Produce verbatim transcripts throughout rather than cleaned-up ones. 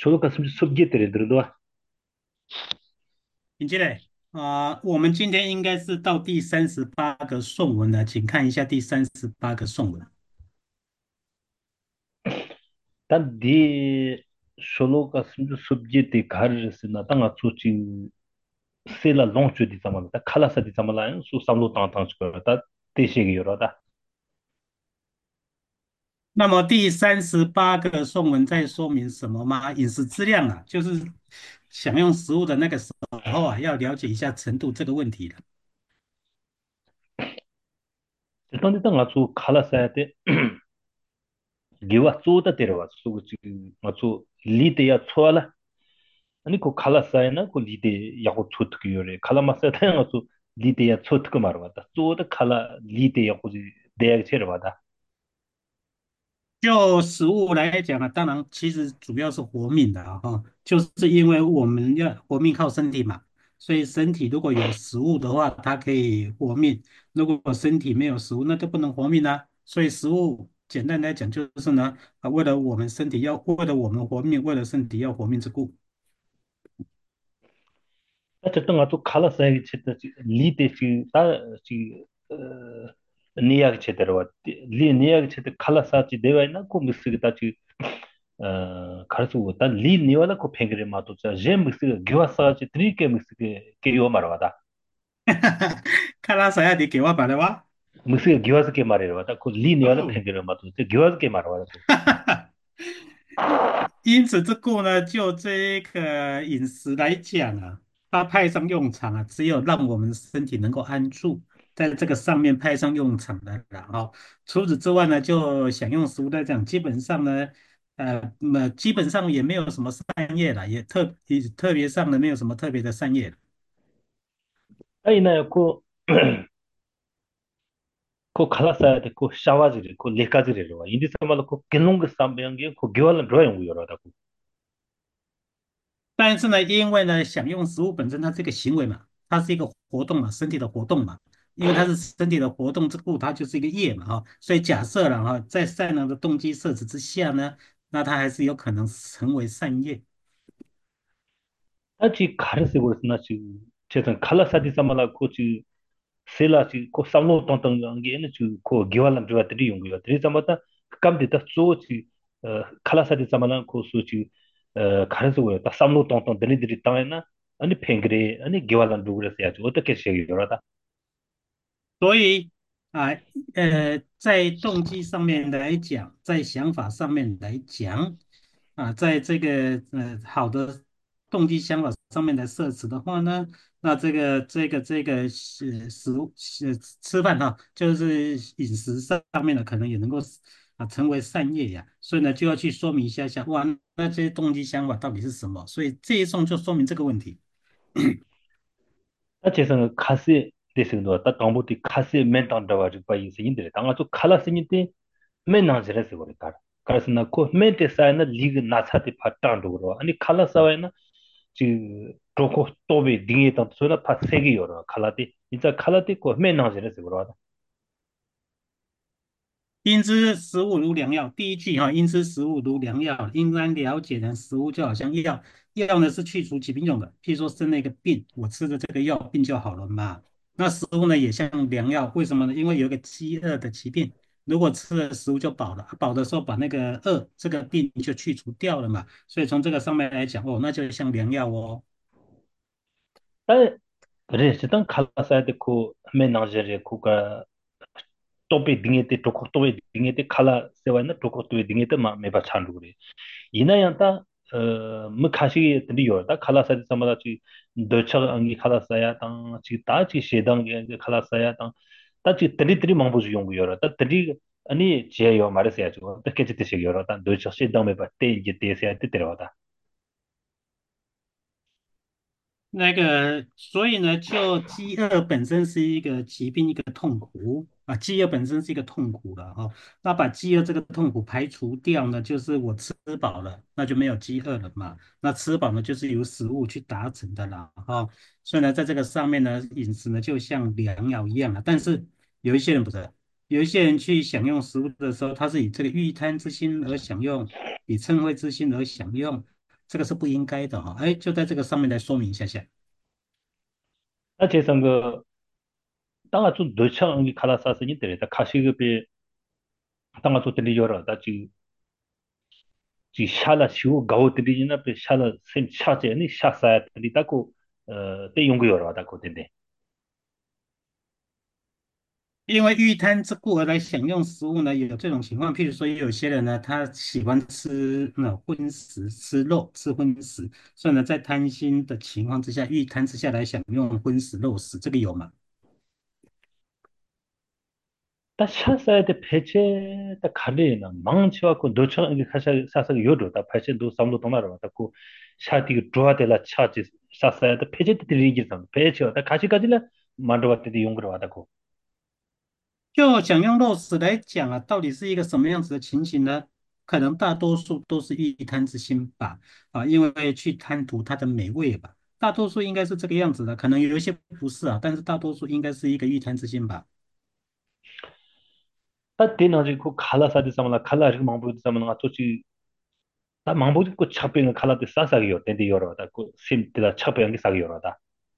说了个什么 subject 的，对吧？ 林积累啊，我们今天应该是到第三十八个颂文了，请看一下第三十八个颂文。 但的说了个什么 subject 的，卡日是那当个出去，写了 long 句的怎么了？他卡拉萨的怎么了？说三路当当去了，他这些个有了的。 那么第三十八个颂文在说明什么吗？饮食质量啊，就是享用食物的那个时候啊，要了解一下程度这个问题了。 就当你当个出卡拉萨的，给我做的对了，说个这个我做理的要错了。아니 그 칼라사이나 그 리데 야고 초트기 요래 칼라마사 타양아 또 리데 야 초트가 말어 왔다 또다 칼라 리데 야고 대야 체를 받아 就食物来讲啊，当然其实主要是活命的啊，哈，就是因为我们要活命靠身体嘛，所以身体如果有食物的话，它可以活命；如果身体没有食物，那就不能活命啊。所以食物简单来讲就是呢，啊，为了我们身体要，为了我们活命，为了身体要活命之故。 어쨌든 아주 칼라사이 체다 리데 지다지 어 니야기 체대로 왔 리 니야기 체대 칼라사지 대와이나 고 미스기다지 어 가르수 왔다 리 니와나 고 팽그레 마도 자 제미스 기와사지 트리케 미스게 게요 말와다 看拉萨亚迪给我摆的哇。 미스게 기와스게 말이라 왔다 고 리 니와나 哦， 팽그레 마도 제 기와스게 말와다 因此之故呢，就这个饮食来讲啊，它派上用场啊，只有让我们身体能够安住，在这个上面派上用场的然后除此之外呢，就享用食物来讲，基本上呢，呃，那基本上也没有什么善业了，也特也特别上呢，没有什么特别的善业。 아이나 고 그 칼라사야데 그 샤와지리 그 레카지리로 인디 사말로 그 겐롱게 삼베앙게 그 교알은 로용 요라다고 但是呢，因为呢，享用食物本身它是一个行为嘛，它是一个活动嘛，身体的活动嘛，因为它是身体的活动之故，它就是一个业嘛，哈，所以假设了哈，在善良的动机设置之下呢，那它还是有可能成为善业。 아지 카르세 고르스나 지 제선 칼라사디 사말라 코치 셀라지 코 삼로 똥똥 게 에네 지코 교알은 조아들이 용고요 드리 사마다 감디다 소치 칼라사디 사말라 코 소치 카르세 고요 다 삼로 똥똥 드리들이 땅에나 아니 팽그레 아니 교알은 누구레스 야지 어떻게 시행이요라다 所以啊，呃，在动机上面来讲，在想法上面来讲，啊，在这个呃好的动机想法上面来设置的话呢，那这个这个这个是食物是吃饭哈，就是饮食上面的可能也能够啊成为善业呀，所以呢就要去说明一下下，哇，那这些动机想法到底是什么？所以这一颂就说明这个问题。 아 제선 카세 데스노 다 동부티 카세 멘탄다와 지바이스 인데 당아 또 칼라스니테 맨나즈레스 거리다 카르스나 코 멘테사이나 리그 나차티 파탄도 그러 아니 칼라사와이나 지 조코 또베 딩에다 소나 파세기 요라 칼라티 진짜 칼라티 코 맨나즈레스 그러다 应知食物如良药，第一句哈，应知食物如良药，应当了解呢，食物就好像药，药呢是去除疾病用的。譬如说生了一个病，我吃了这个药，病就好了嘛。那食物呢也像良药，为什么呢？因为有一个饥饿的疾病，如果吃了食物就饱了，饱的时候把那个饿这个病就去除掉了嘛。所以从这个上面来讲，哦，那就像良药哦。 아 레시당 칼라사이데 코 맨나즈레 코가 또베 딩에테 조코 또베 딩에테 칼라 세와이나 조코 또베 딩에테 마 메바 찬루 이나양다 어 무카시 드리요다 칼라사지 사마다치 더처 안기 칼라사야 당 지다치 셰당게 칼라사야 당 다치 드리드리 망보주 용구요라 다 드리 아니 제요 말했어야죠 어떻게 짓듯이요라 다 더처 셰당메 바테 이제 대세야 뜻대로다 那个，所以呢，就饥饿本身是一个疾病，一个痛苦啊，饥饿本身是一个痛苦了哈。那把饥饿这个痛苦排除掉呢，就是我吃饱了，那就没有饥饿了嘛。那吃饱呢，就是由食物去达成的啦哈。所以呢，在这个上面呢，饮食呢就像良药一样了。但是有一些人不是，有一些人去享用食物的时候，他是以这个欲贪之心而享用，以嗔恚之心而享用。 这个是不应该的哈。哎，就在这个上面来说明一下下。 아 제가 그 땅아 좀 넣창 이 칼라사스니 데레다 카시급에 땅아 좀 들리 열어 다 지금 지 샤라 시고 가오 들리나 배 샤라 셈 차제니 샤사야 들리다고 어때 용거 열어 다고 된대 因为欲贪之故而来享用食物呢，有这种情况。譬如说，有些人呢，他喜欢吃那荤食，吃肉，吃荤食，所以呢，在贪心的情况之下，欲贪之下来享用荤食、肉食，这个有吗？ 다 샤사야 돼 배제 다 가리나 망치 갖고 넣창 이 카사 사사 열어 다 배제 도 삼도 동나라 다고 샤디 드와데라 차지 샤사야 돼 배제 들리기 좀 배제 다 가시 가지라 만들어 왔대 용거 와다고 就享用肉食来讲啊，到底是一个什么样子的情形呢？可能大多数都是欲贪之心吧，啊，因为去贪图它的美味吧。大多数应该是这个样子的，可能有一些不是啊，但是大多数应该是一个欲贪之心吧。 다 되나지 그 칼라사디 삼라 칼라지 망보디 삼나 또치 다 망보디 그 차병 칼라데 싸싸기요 된데 열어다 그 심들아 차병이 싸기 열어다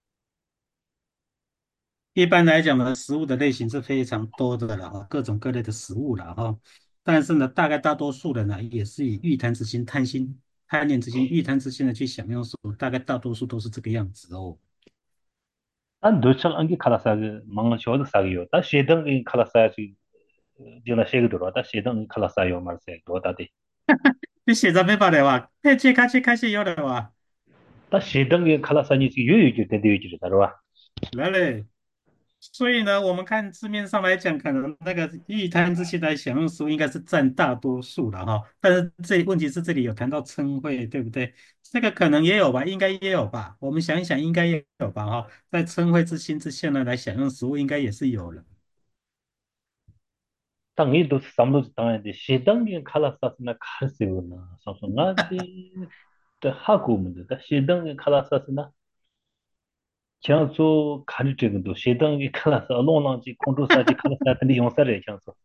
一般来讲呢，食物的类型是非常多的了哈，各种各类的食物了哈。但是呢，大概大多数人呢，也是以欲贪之心、贪心、贪念之心、欲贪之心的去享用食物，大概大多数都是这个样子哦。 안 도착 안기 칼라사기 망쇼도 싸기요 다 she덩이 칼라사지 지나 쉐기 들어다 she덩이 칼라사요 말세 도다데 你写着没办法哇，那切开切开切有的哇， 다 she덩이 칼라사니 유유주 된데 유주를 다뤄 来嘞。所以呢，我们看字面上来讲，可能那个欲贪之心来享用食物应该是占大多数了哈。但是这问题是这里有谈到嗔恚，对不对？这个可能也有吧，应该也有吧。我们想一想，应该也有吧哈。在嗔恚之心之下呢，来享用食物，应该也是有了。 당이도 삼도 당한데 she덩이 칼라사스나 칼세우나 상상나데 다 하고 문제다 she덩이 칼라사스나 장소 가르치는도 she덩이 칼라사 알론랑지 콘도사지 칼라사한테 용사래 장소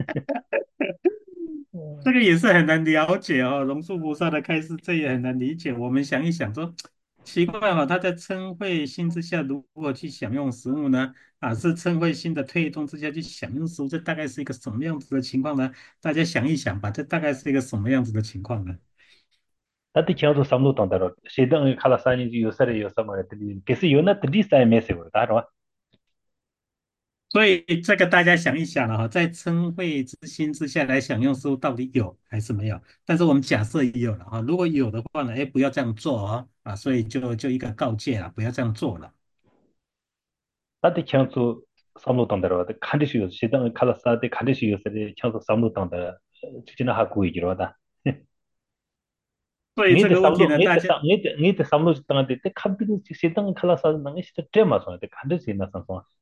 这个也是很难了解哦，龙树菩萨的开示，这也很难理解。我们想一想说，奇怪哈、他在嗔恚心之下如何去享用食物呢？啊，是嗔恚心的推动之下去享用食物，这大概是一个什么样子的情况呢？大家想一想吧，这大概是一个什么样子的情况呢？ 다들 장소 삼도 당다로 she덩이 칼라사니 요사래 요사마에 들리 그래서 요나 들리 사이 메시고 다로 所以这个大家想一想了哈，在嗔恚之心之下来享用食物，到底有还是没有？但是我们假设有了哈，如果有的话呢，哎，不要这样做哦，啊，所以就就一个告诫了，不要这样做了。 다들 장소 삼도 당다로 칸디시 요 she덩이 칼라사데 칸디시 요사래 장소 삼도 당다 지나 하고 이기로다 所以这 ngite 个问题 samlo 呢，大 ngite 家 sam ngite ngite samlo tanga de te khabdi si sedang khala sa nang is te tema so te khande si na sa so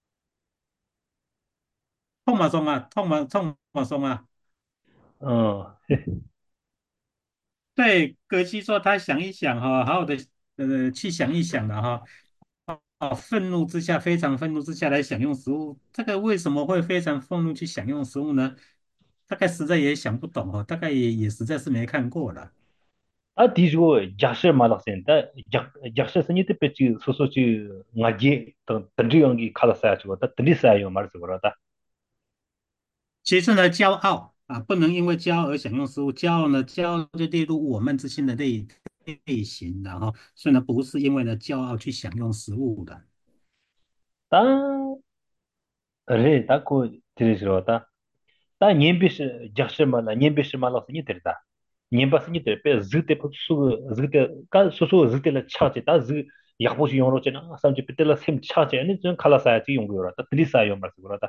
痛马松啊，痛马痛马松啊， 嗯对，格西说他想一想哈，好好的呃去想一想的哈，啊，愤怒之下，非常愤怒之下来享用食物，这个为什么会非常愤怒去享用食物呢？大概实在也想不懂哦，大概也也实在是没看过了。 a di jo jasher ma la sen ta jasher sen te pe chi so so chi nga je ta tandri yang gi khala sa chi ta tandri sa yo mar so ta 其次呢，骄傲啊，不能因为骄傲而享用食物。骄傲呢，骄傲就列入我们之心的类类型的哈，所以呢，不是因为呢骄傲去享用食物的。 ta re ta ko tiri ro ta ta nyem bi shi jasher ma la nyem bi shi ma la sen te ta nyem ba sen te pe zu te pu su zu te ka so so zu te la cha che ta zu yak bo shi yong ro che na sam chi pe te la sem cha che ni chen khala sa chi yong yo ta tandri sa yo mar so ta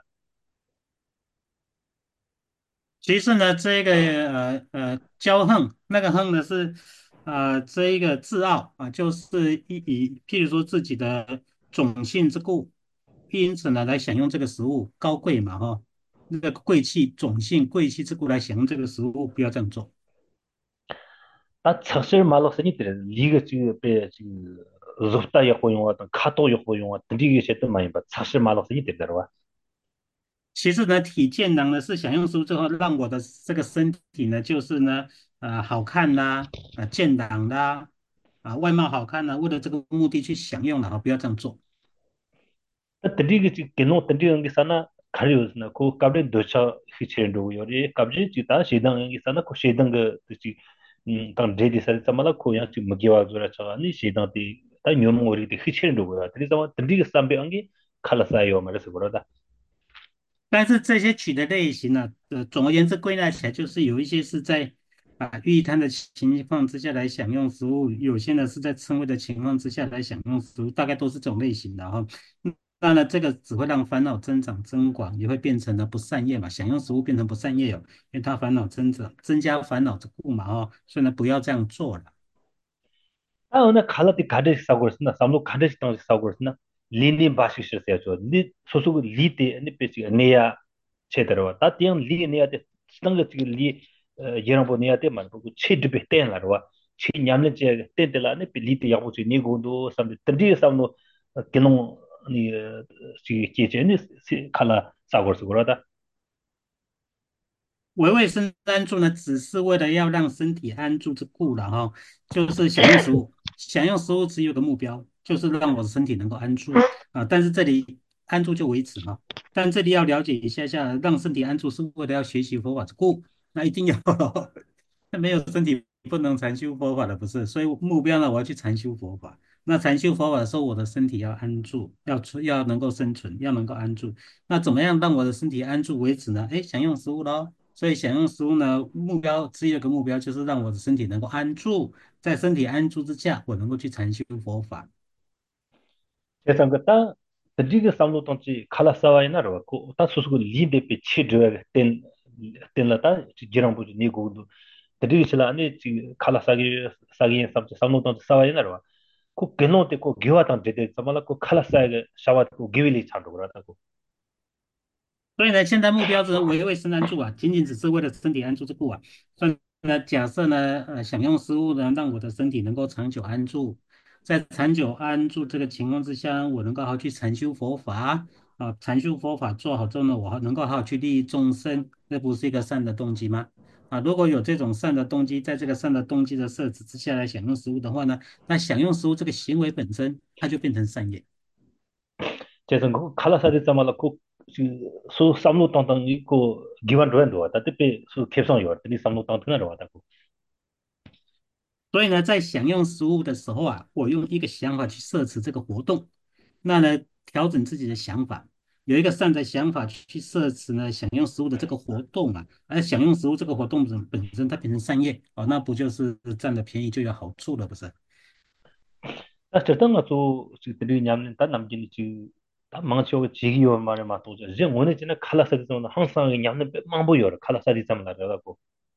其次呢，这个呃呃骄横，那个横呢是呃这一个自傲啊，就是以以譬如说自己的种姓之故，因此呢来享用这个食物，高贵嘛哈，那个贵气种姓贵气之故来享用这个食物，不要这样做。 다 착실 말로 쓰니 들 리가 지금 배 지금 좁다 약고 용어 어떤 카토 약고 용어 어떤 리가 셋도 많이 봐 착실 말로 쓰니 되더라 其次呢，体健囊呢是享用食物之后，让我的这个身体呢，就是呢，呃，好看啦，啊、健朗啦， 啊，外貌好看呢、为了这个目的去享用了啊，不要这样做。 다 드리게 지 개노 드리는 게 사나 가려스나 고 갑리 도차 히체르도 요리 갑지 지다 시당 게 사나 고 시당 그 지 음당 데디 살 참ala 고 양치 먹기와 저라 차니 시당디 다 뇽 오리 디 히체르도 고야 드리자 드리게 삼베 안기 칼라사요 말해서 그러다 但是这些曲的类型呢，呃，总而言之归纳起来就是有一些是在啊欲贪的情况之下来享用食物，有些呢是在嗔畏的情况之下来享用食物，大概都是这种类型的哈。嗯当然了，这个只会让烦恼增长增广，也会变成了不善业嘛，享用食物变成不善业哦，因为它烦恼增长，增加烦恼之故嘛哦，所以呢不要这样做了。 아 오늘 칼라티 가데시 사고 있으나 삼로 가데시 땅 사고 있으나 린린 바시셔 세죠 리 소소 리데 아니 베지 네야 체더와 다티앙 리 네야데 스탕가 지 리 예랑보 네야데 말고 체드베 땡라와 치 냠네 제 땡들라네 빌리데 야고지 니고도 삼데 드디 삼노 기농 니 지 제제니 칼라 사고 있어 그러다 唯味生安住呢，只是为了要让身体安住之故了哈，就是享用食物，享用食物只有个目标，就是让我的身体能够安住啊。但是这里安住就为止嘛，但这里要了解一下下，让身体安住是为了要学习佛法之故，那一定要那没有身体不能禅修佛法的，不是？所以目标呢，我要去禅修佛法。那禅修佛法的时候，我的身体要安住，要出要能够生存，要能够安住。那怎么样让我的身体安住为止呢？哎，享用食物咯。所以享用食物呢，目标只有一个目标，就是让我的身体能够安住，在身体安住之下，我能够去禅修佛法。 세상 그다 드디게 삼로 동지 칼라사와이나 로고 다 수수고 리데페 치드가 된 된라다 지랑부지 니고도 드디게 실라니 지 칼라사기 사기 삼지 삼로 동지 사와이나 로 고 게노테 고 기와탄 데데 참말라 고 칼라사게 샤와트 고 기빌리 찬도 그러다고 所以呢，现在目标是维卫生安住啊，仅仅只是为了身体安住之故啊。所以呢，假设呢，呃，享用食物呢，让我的身体能够长久安住，在长久安住这个情况之下，我能够好好去禅修佛法啊，禅修佛法做好之后呢，我还能够好好去利益众生，这不是一个善的动机吗？啊，如果有这种善的动机，在这个善的动机的摄持之下来享用食物的话呢，那享用食物这个行为本身，它就变成善业。 제선 그 칼라사데 참말라 고수 삼로 동동 있고 기완 로엔도 왔다 뜻베 수 캡성 요 드디 삼로 동동나 왔다고 所以呢，在享用食物的时候啊，我用一个想法去摄持这个活动，那呢，调整自己的想法，有一个善的想法去摄持呢，享用食物的这个活动啊，而享用食物这个活动本本身它变成善业哦，那不就是占了便宜就有好处了，不是？ 아, 저던가 또 들이 냠는 다 남진이 지 다 망치고 지기요 말에 맞도 이제 오늘 전에 칼라사리도 항상 냠는 망보여 칼라사리 잡나라고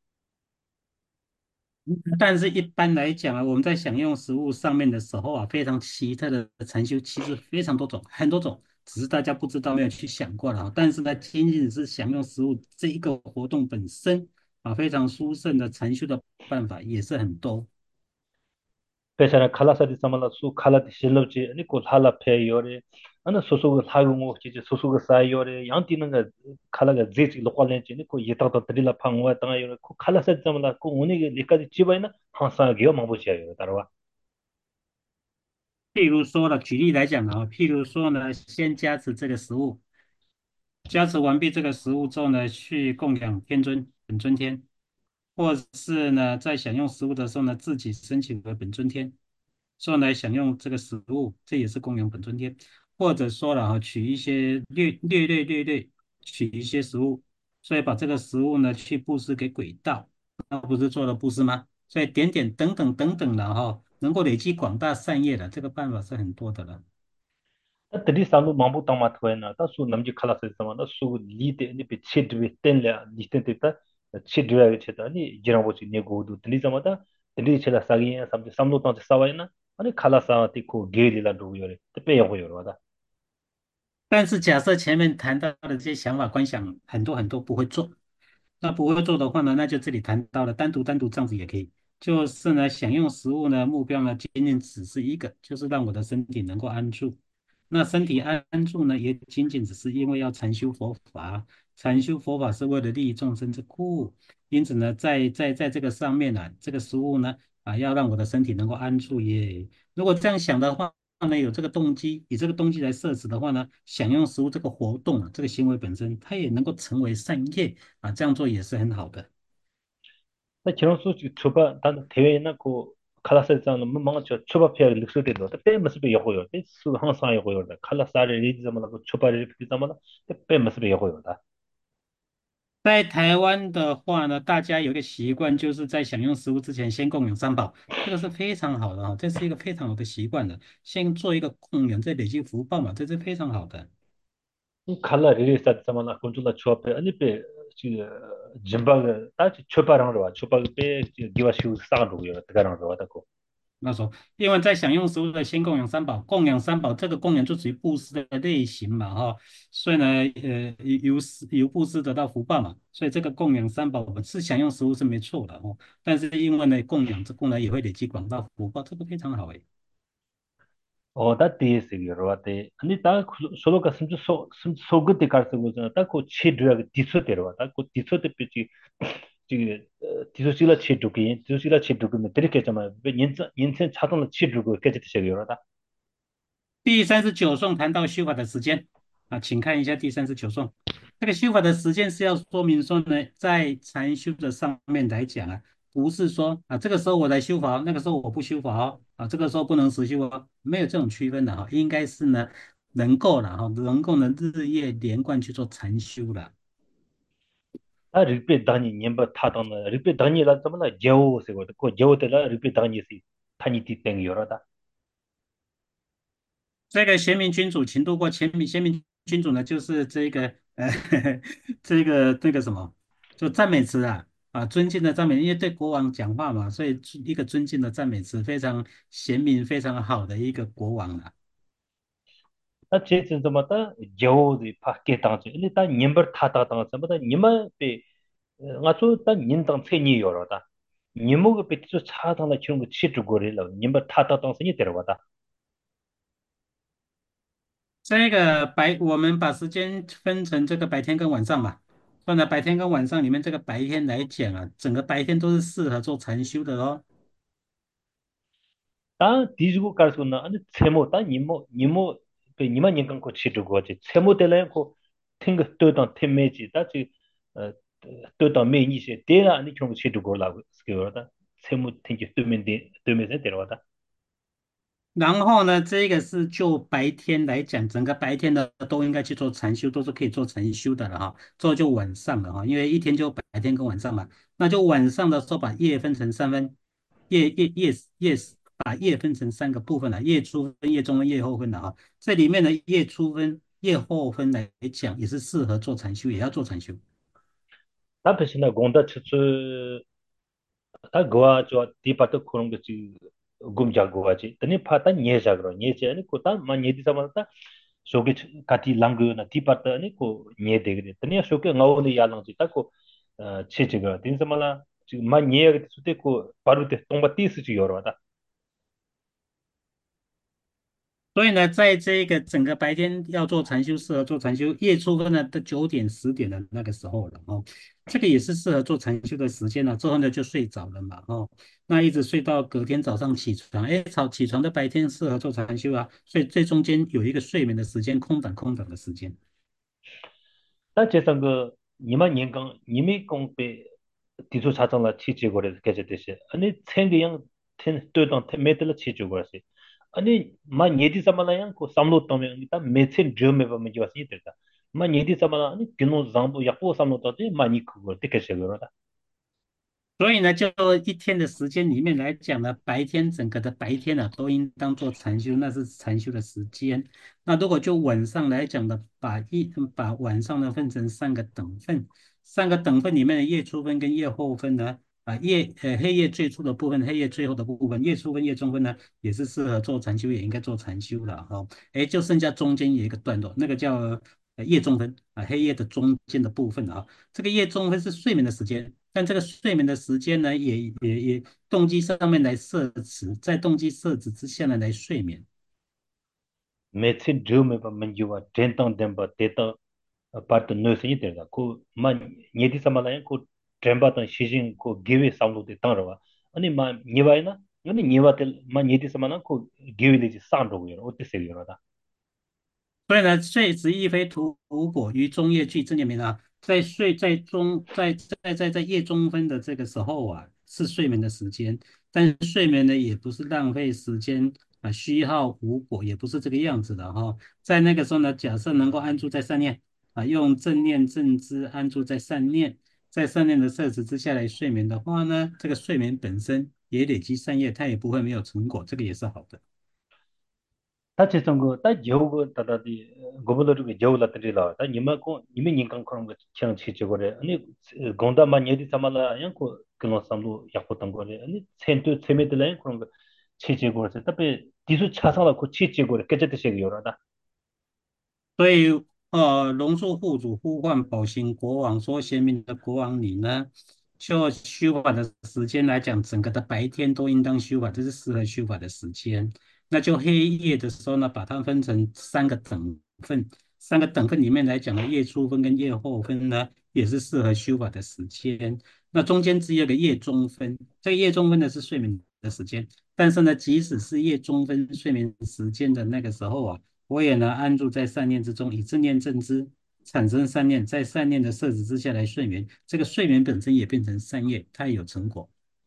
但是，一般来讲啊，我们在享用食物上面的时候啊，非常奇特的禅修，其实非常多种，很多种，只是大家不知道，没有去想过了啊。但是呢，仅仅是享用食物这一个活动本身啊，非常殊胜的禅修的办法也是很多。 배샤나 칼라사리 삼말라 수 칼라티 실럽지 아니 고 할라 페요레 아나 소소가 사용고 지지 소소가 사요레 양티는 가 칼라가 제지 로컬렌지 고 예타도 드릴라 방와 땅아요 고 칼라사리 삼말라 고 오니게 리까지 집어이나 항상이요 망보시아요 따라와 譬如说了，举例来讲啊，譬如说呢，先加持这个食物，加持完毕这个食物之后呢，去供养天尊、本尊天，或是呢，在享用食物的时候呢，自己升起为本尊天，之后来享用这个食物，这也是供养本尊天。或者说了哈，取一些略略略略略取一些食物，所以把这个食物呢去布施给鬼道，那不是做了布施吗？所以点点等等等等的哈，能够累积广大善业的这个办法是很多的了。 드디 삼로 망보 땅마 토에나 다수 남지 칼라사리 삼말라 수 리데 아니 비 치드비 땡ля 리텐테다 치드야 체다니 지랑보지 네고도 드리 삼마다 드리 체라 사기야 삼지 삼로 땅 사와이나 아니 칼라사티 고 게리라 도요레 뜻베 요요로다 但是假设前面谈到的这些想法观想很多很多不会做，那不会做的话呢，那就这里谈到了单独单独这样子也可以，就是呢享用食物呢目标呢仅仅只是一个，就是让我的身体能够安住。那身体安安住呢，也仅仅只是因为要禅修佛法，禅修佛法是为了利益众生之故，因此呢，在在在这个上面呢、这个食物呢啊，要让我的身体能够安住耶。如果这样想的话呢，有这个动机，以这个动机来摄食的话呢，享用食物这个活动啊，这个行为本身，它也能够成为善业啊，这样做也是很好的。 나 그런 소식 초바 단 대회나 그 칼라스에서는 뭐 뭔가 저 초바피아 릭스데도 때 모습이 여고요. 수 항상 여고요. 칼라스를 리즈만 그 초바를 비자마나 때 모습이 여고요다. 在台湾的话呢，大家有一个习惯，就是在享用食物之前先供养三宝，这个是非常好的哈，这是一个非常好的习惯的。先做一个供养，再累积福报嘛，这是非常好的。 이 칼라 리리스자마나 군줄라 초바페 아니 베 지 짐바가 다치 초바랑으로 와. 초바가 베 기와시우 상으로요. 그가랑으로 와다고. 那时候，因为在享用食物的先供养三宝，供养三宝这个供养就属于布施的类型嘛哈，所以呢，呃，由施由布施得到福报嘛，所以这个供养三宝是享用食物是没错的哦，但是因为呢，供养这供呢也会累积广大福报，这个非常好诶。 어, 다 데스기로 와데. 아니 다 솔로가 심지 소 소그때 갈서고잖아. 딱고 치드가 디소데로 와다. 고 디소데 피지 지 디소실라 치드기 디소실라 치드기 메트리케 자마 인천 인천 차동의 치드고 깨지듯이 되어요다. 第三十九颂谈到修法的时间啊，请看一下第三十九颂。这个修法的时间是要说明说呢，在禅修的上面来讲啊，不是说啊这个时候我来修法，那个时候我不修法哦，啊这个时候不能实修哦，没有这种区分的哈，应该是呢能够了哈，能够呢日夜连贯去做禅修了。 아 리페 다니 님바 타던 리페 다니라 자마나 제오세고 고 제오데라 리페 다니시 타니 티땡요라다. 这个贤明君主，请度过贤明贤明君主呢，就是这个呃这个这个什么，就赞美词啊啊，尊敬的赞美，因为对国王讲话嘛，所以一个尊敬的赞美词，非常贤明、非常好的一个国王啊。 아 제진 자마다 제오디 파케 당지. 근데 다 님버 타다 당자마다 님마 베 ngazu ta nin dang che ni yor da ni mo ge pe chu cha dang la chung ge chi zhu go re la ni ba ta ta dang se ni de wa da 这个白，我们把时间分成这个白天跟晚上嘛。放在白天跟晚上里面，这个白天来讲啊，整个白天都是适合做禅修的哦。 ta di ju kar su na an che mo ta ni mo ni mo pe ni ma ni gang ko chi zhu go ji che mo de la ko ting ge de dang te me ji da ji de dang me ni se de la ni chung chi zhu go la ge yo da che mo ting ji de me de de me se de wa da 然后呢，这个是就白天来讲，整个白天的都应该去做禅修，都是可以做禅修的了哈。做就晚上了哈，因为一天就白天跟晚上嘛，那就晚上的时候把夜分成三分，夜夜夜夜把夜分成三个部分了，夜初分、夜中分、夜后分的哈。这里面的夜初分、夜后分来讲，也是适合做禅修，也要做禅修。 ta pe sin na gong da chu chu 다 고아 저 디파트 그런 거지 곰자 고아지 근데 파타 녀자 그러 녀자 아니 코타 마 녀디 사마타 쇼게 카티 랑고나 디파트 아니 코 녀데 그래 근데 쇼게 나오는 야랑지 타고 체제가 딘사말라 지금 마 녀가 수때 코 바로테 동바 티스지 요러다 所以呢，在这个整个白天要做禅修，适合做禅修，夜出分呢，到九点十点的那个时候了哦，这个也是适合做禅修的时间了。之后呢，就睡着了嘛哦，那一直睡到隔天早上起床，哎，早起床的白天适合做禅修啊，所以这中间有一个睡眠的时间，空档空档的时间。 다 제상 그 니만 년강 니미 공배 디조 사정라 치치고래 계제듯이 아니 생기양 텐 뜨던 메들라 치치고라시 아니 마 니디 사말라양 코 삼로 또면 일단 메친 드메 버면 좋았이 되다 마 니디 사말라 아니 기노 잠부 약보 삼로 또지 마니 그거 되게셔거다 所以呢，就一天的时间里面来讲呢，白天整个的白天呢、都应当做禅修，那是禅修的时间。那如果就晚上来讲呢，把一把晚上呢分成三个等份，三个等份里面的夜初分跟夜后分呢，啊夜呃黑夜最初的部分，黑夜最后的部分，夜初分、夜中分呢，也是适合做禅修，也应该做禅修了哈。哎，就剩下中间有一个段落，那个叫呃夜中分啊，黑夜的中间的部分啊。这个夜中分是睡眠的时间，但这个睡眠的时间呢，也也也动机上面来设置，在动机设置之下呢来睡眠。 메친 드메 버면 좋아 텐당 뎀바 데타 파트 노스니 되다 코 마 니디 사말라양 코 뎀바던 시진 코 기회 삼로데 땅러와 아니 마 니바이나 아니 니바텔 마 니디 사마나 코 기위리지 상도고요 어때세요 所以呢，岁值亦非土果于中叶具正念明啊，在睡在中在在在在夜中分的这个时候啊，是睡眠的时间，但是睡眠呢也不是浪费时间啊，虚耗无果，也不是这个样子的哈、在那个时候呢，假设能够安住在善念啊，用正念正知安住在善念，在善念的摄持之下来睡眠的话呢，这个睡眠本身也累积善业，它也不会没有成果，这个也是好的。 다 지성고 다 여고 다다디 고불르게 여울라들이라 다 니마고 니미 닌강 그런 거 그냥 치치고래 아니 gonda 마니디 사말라 양고 그노 삼도 약보던 거래 아니 센트 세메들라 그런 거 치치고래 답에 디수 차상라 고 치치고래 깨졌듯이 요라다 所以，呃，龙树护主呼唤宝行国王说：“贤明的国王，你呢，就修法的时间来讲，整个的白天都应当修法，这是适合修法的时间。那就黑夜的时候呢，把它分成三个等份，三个等份里面来讲呢，夜初分跟夜后分呢，也是适合修法的时间。那中间只有个夜中分，这个夜中分呢是睡眠的时间，但是呢，即使是夜中分睡眠时间的那个时候啊。”我也呢安住在善念之中，以正念正知产生善念，在善念的摄止之下来睡眠，这个睡眠本身也变成善业，它也有成果。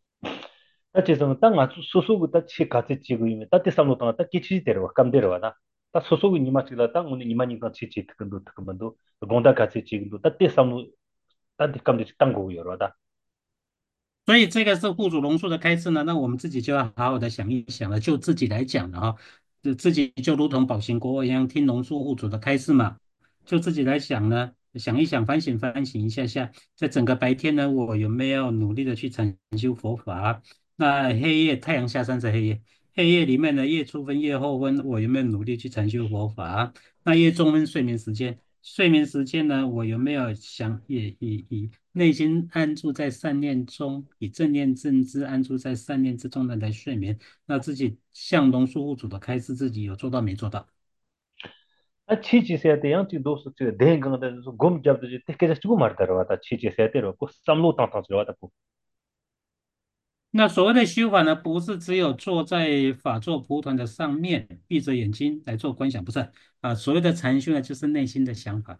다 지성 땅아 소소고 다 치카치 지고이메 다 대삼로 땅 기치 데려 감데려와다 다 소소고 니마치라 땅 오늘 니마니가 치치 특근도 특근도 gonda 같이 지금도 다 대삼로 다 감데 땅 거고 여러다 所以这个是户主龙树的开示呢，那我们自己就要好好的想一想了。就自己来讲了哈，就自己就如同宝行国王一样，听龙树户主的开示嘛。就自己来想呢，想一想，反省反省一下下，在整个白天呢，我有没有努力的去禅修佛法？那黑夜，太阳下山是黑夜，黑夜里面呢，夜初分、夜后分，我有没有努力去禅修佛法？那夜中分睡眠时间。睡眠时间呢，我有没有想以以以内心安住在善念中，以正念正知安住在善念之中的来睡眠？那自己向龙树护主的开示，自己有做到没做到？ 아 치치 세테 양치 도스 저 대행강데 곰 잡도 지 테케자 주고 말다라와다 치치 세테로 고 삼로 땅땅스러와다 고 那所谓的修法呢，不是只有坐在法座蒲团的上面，闭着眼睛来做观想，不是啊。所谓的禅修呢，就是内心的想法。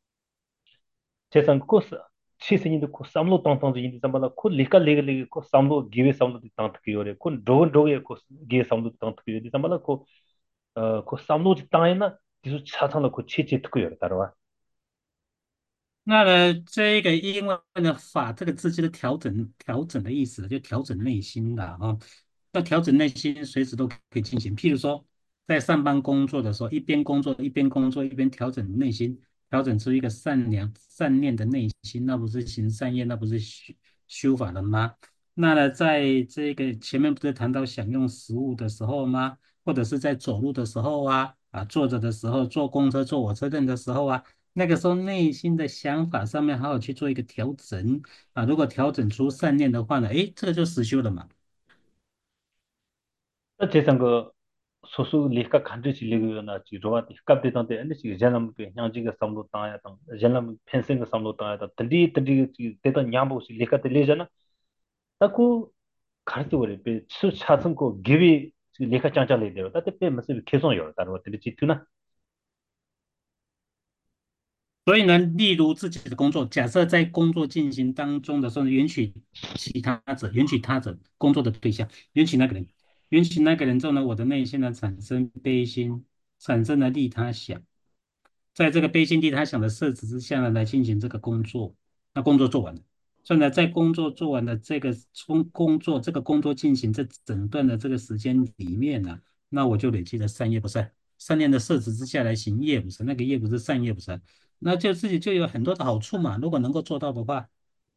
재산 코스 치스니도 코 삼로 땅땅지 인디 삼바다 코 리카 레글레 코 삼로 기베 삼로 땅땅기 요레 코 로건 로게 코 기베 삼로 땅땅기 요레 삼바다 코呃，그 삼로지 땅에나 디수 차상로 그 치치 듣고 열다로와 那呢，这个英文的“法”这个字就是调整、调整的意思，就调整内心的啊。要调整内心，随时都可以进行。譬如说，在上班工作的时候，一边工作一边工作，一边调整内心，调整出一个善良、善念的内心，那不是行善业，那不是修修法了吗？那呢，在这个前面不是谈到享用食物的时候吗？或者是在走路的时候啊，啊，坐着的时候，坐公车、坐火车站的时候啊。那个时候内心的想法上面好好去做一个调整啊，如果调整出善念的话呢，诶，这个就实修了嘛。 또 재산 그 소수 리카 간지 실리고나 지로와 갑데던데 근데 지 제남 그 향지가 삼로 땅야 땅 제남 펜싱 삼로 땅야 땅 든디 든디 대던 냠보 리카 들리잖아 딱고 가르쳐 버리 수 차선 거 기비 리카 짱짱이 되어 다때 빼 무슨 계속 열 다로 들지 투나 所以呢，例如自己的工作，假设在工作进行当中的时候，允许其他者，允许他者工作的对象，允许那个人，允许那个人之后呢，我的内心呢产生悲心，产生了利他想。在这个悲心地他想的设置之下呢，来进行这个工作。那工作做完了，所以呢，在工作做完的这个工工作这个工作进行这整段的这个时间里面呢，那我就累积了善业不善，善念的设置之下来行业不是，那个业不是善业不是，那就自己就有很多的好处嘛。如果能够做到的话，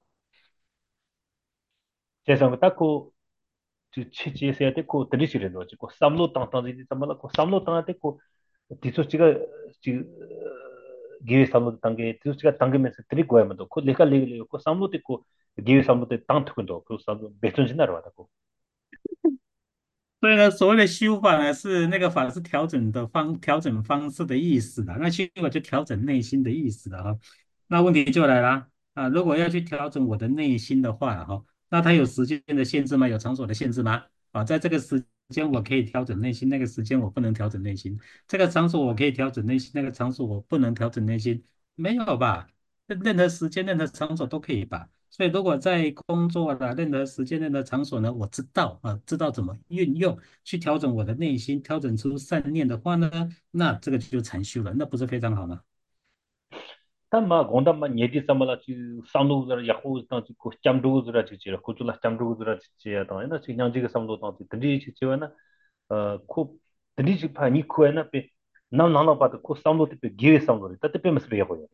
재산 그 딱고 지 치치에서 때고 들리시려 놓지 고 삼로 땅땅지 삼발라 고 삼로 땅에 때고 디수 지가 지 기회 삼로 땅게 디수 지가 땅게면서 드리고 하면도 그 레카 레글레 고 삼로 때고 기회 삼로 때 땅 특근도 그 삼로 배전진하러 왔다고 所以呢，所谓的修法呢，是那个法是调整的方调整方式的意思的，那修法就调整内心的意思了哈。那问题就来了啊，如果要去调整我的内心的话哈， 那它有时间的限制吗？有场所的限制吗？啊，在这个时间我可以调整内心，那个时间我不能调整内心。这个场所我可以调整内心，那个场所我不能调整内心，没有吧？任任何时间、任何场所都可以吧？所以如果在工作的任何时间、任何场所呢，我知道啊，知道怎么运用去调整我的内心，调整出善念的话呢，那这个就禅修了，那不是非常好吗？ 但嘛，广大嘛，年底什么了，就上路子了，以后当这个江州子了，就接了，或者了江州子了，就接当，那就让这个上路当这，等你去接完呢，呃，可等你去怕你可那边，那那那把的可上路这边给上路的，但这边没是也会。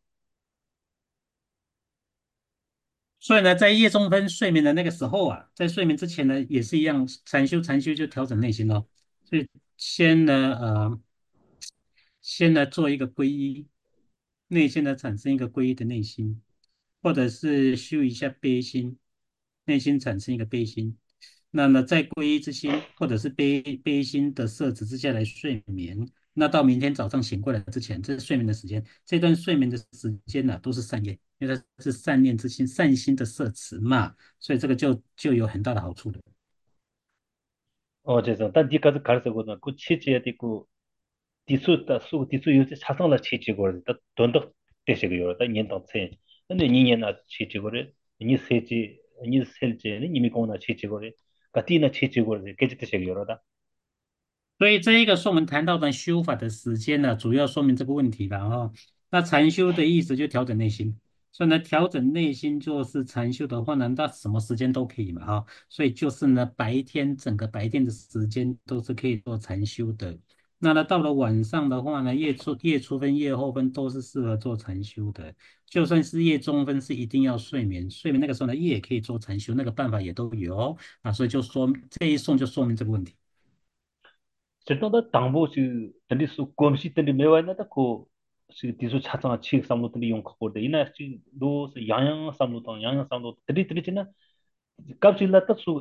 所以呢，在夜中分睡眠的那个时候啊，在睡眠之前呢，也是一样，禅修禅修就调整内心哦。所以先呢，呃，先呢做一个皈依，内心呢产生一个皈依的内心，或者是修一下悲心，内心产生一个悲心。那么在皈依之心，或者是悲悲心的摄持之下来睡眠。那到明天早上醒过来之前，这是睡眠的时间，这段睡眠的时间呢、都是善业，因为它是善念之心、善心的摄持嘛，所以这个就就有很大的好处了。 어, 죄송. 단 니까지 가르쳐거든. 그 치치에 있고 디수다 수 디수 요새 차상라 치치고 다 돈도 되시고요. 다 년도 체. 근데 니년나 치치고래. 니 세지 니 셀제 니미 공나 치치고래. 가티나 치치고래. 깨지 되시고요. 다. 所以这一个是我们谈到的修法的时间呢，主要说明这个问题了哦。那禅修的意思就调整内心，所以呢，调整内心就是禅修的话呢，那什么时间都可以嘛哈、所以就是呢，白天整个白天的时间都是可以做禅修的。那呢，到了晚上的话呢，夜初夜初分、夜后分都是适合做禅修的。就算是夜中分，是一定要睡眠，睡眠那个时候呢，也可以做禅修，那个办法也都有啊。所以就说这一送就说明这个问题。 저도 당보 그 근데 수 검시 때문에 매와나다 그 디수 차상 치 삼로들이 용 거거든. 이나 도 양양 삼로도 양양 삼로 들이 들이지나 갑질났다 수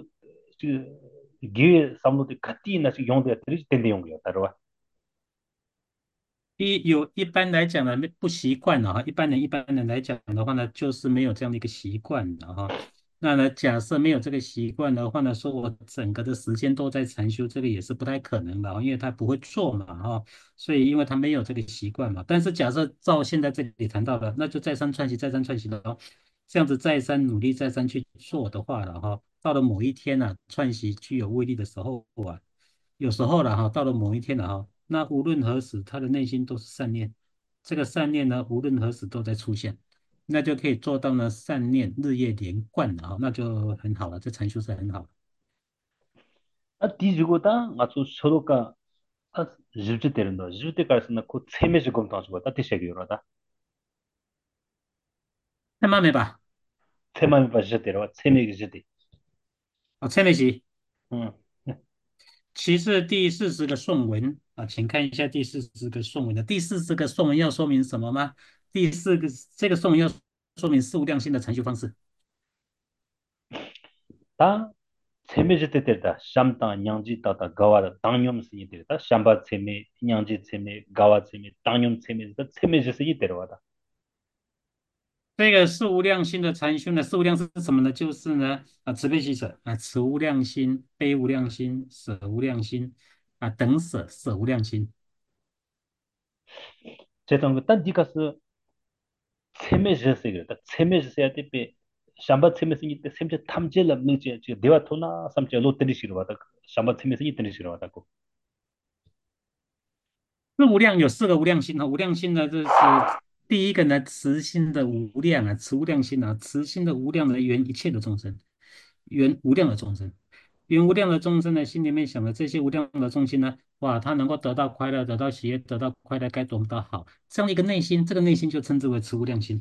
그 삼로도 같이 나 용도 들이 된대 용이야. 따라와. 一有一般来讲呢，不习惯了哈。一般人一般人来讲的话呢，就是没有这样的一个习惯的哈。那呢，假设没有这个习惯的话呢，说我整个的时间都在禅修，这个也是不太可能的哦，因为他不会做嘛哈。所以因为他没有这个习惯嘛。但是假设照现在这里谈到的，那就再三串习，再三串习的哦。这样子再三努力，再三去做的话了哈，到了某一天呢、串习具有威力的时候啊。有时候了哈，到了某一天了哈，那无论何时，他的内心都是善念，这个善念呢，无论何时都在出现，那就可以做到呢善念日夜连贯了哈，那就很好了，这禅修是很好的。 아 뒤지고다 아주 서로가 아 집주 되는다. 집주 때 가서는 그 세매지 검토하고 다 되셔요라다. 太慢没吧？ 세만 봐주셔 되라. 세매기 지대. 啊，蔡美琪， 음. 其次第四十个颂文啊，请看一下第四十个颂文的第四十个颂文要说明什么吗？第四个这个颂文要说明四无量心的禅修方式。 다 세매지 때 되다. 샴다 냥지 따다 가와다 당념 쓰이 되다. 샴바 세매 냥지 세매 가와 세매 당념 세매 세매지 쓰이 되라다. 这个四无量心的禅修呢，四无量是什么呢？就是呢，啊，慈悲喜舍啊，慈无量心、悲无量心、舍无量心啊，等舍舍无量心。 제가 그딴 디가스 세매지 쓰이 되다. 세매지 써야 돼. 샴바 세매 쓰이 때 샘제 탐제라 뭐지? 대화 토나 삼제 로테리 싫어하다. 샴바 세매 쓰이 되는 싫어하다. 四无量有四个无量心哈，无量心呢，这是第一个呢，慈心的无量啊，慈无量心啊，慈心的无量的圆一切的众生，圆无量的众生，圆无量的众生呢，心里面想的这些无量的众生呢，哇，他能够得到快乐，得到喜悦，得到快乐，该多么的好，这样的一个内心，这个内心就称之为慈无量心。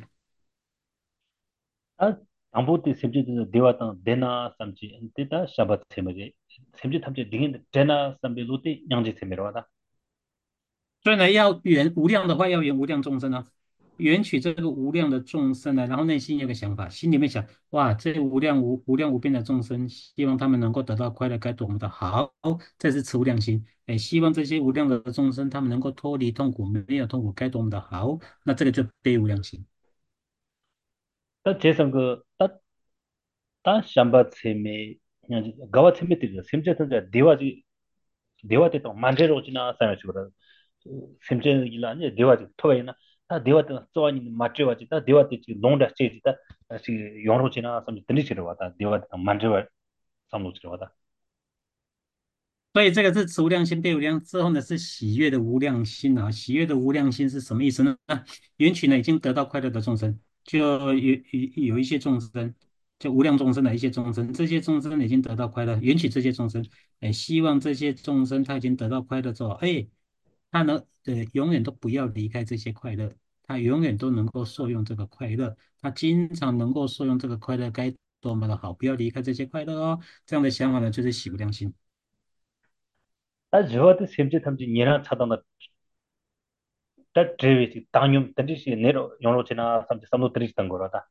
아 아무것도 샘지 대화당 데나 삼지 데다 샤바 세매지 샘지 탐제 링인 데나 삼비 로테 냥지 세매로다. 所以呢，要圆无量的话，要圆无量众生啊，圆取这个无量的众生呢，然后内心有个想法，心里面想，哇，这无量无无量无边的众生，希望他们能够得到快乐，该多么的好，这是慈无量心。哎，希望这些无量的众生，他们能够脱离痛苦，没有痛苦，该多么的好，那这个就悲无量心。 다 재선 그 다 샴바 체메 그냥 가와 체메 때 심지어 대화지 대화때 또 만제로 지나 사요 지금 심지어 일하니 대화지 토이나 다 대화때 좋아하는 마트와지 다 대화때 지금 농다 체지다 다시 용로 지나 섬 들리지러 왔다 대화때 만제와 삼로지러 왔다. 所以这个是此无量心变无量之后呢，是喜悦的无量心啊。喜悦的无量心是什么意思呢？缘起呢已经得到快乐的众生，就有有有一些众生，就无量众生的一些众生，这些众生已经得到快乐，缘起这些众生，哎，希望这些众生他已经得到快乐之后，哎，他能呃永远都不要离开这些快乐，他永远都能够受用这个快乐，他经常能够受用这个快乐，该多么的好，不要离开这些快乐哦。这样的想法呢，就是喜无量心。 다 저한테 심지어 탐지 니랑 차단다 다 드레비 당용 던지시 내로 용로 지나 삼지 삼로 드리던 거라다.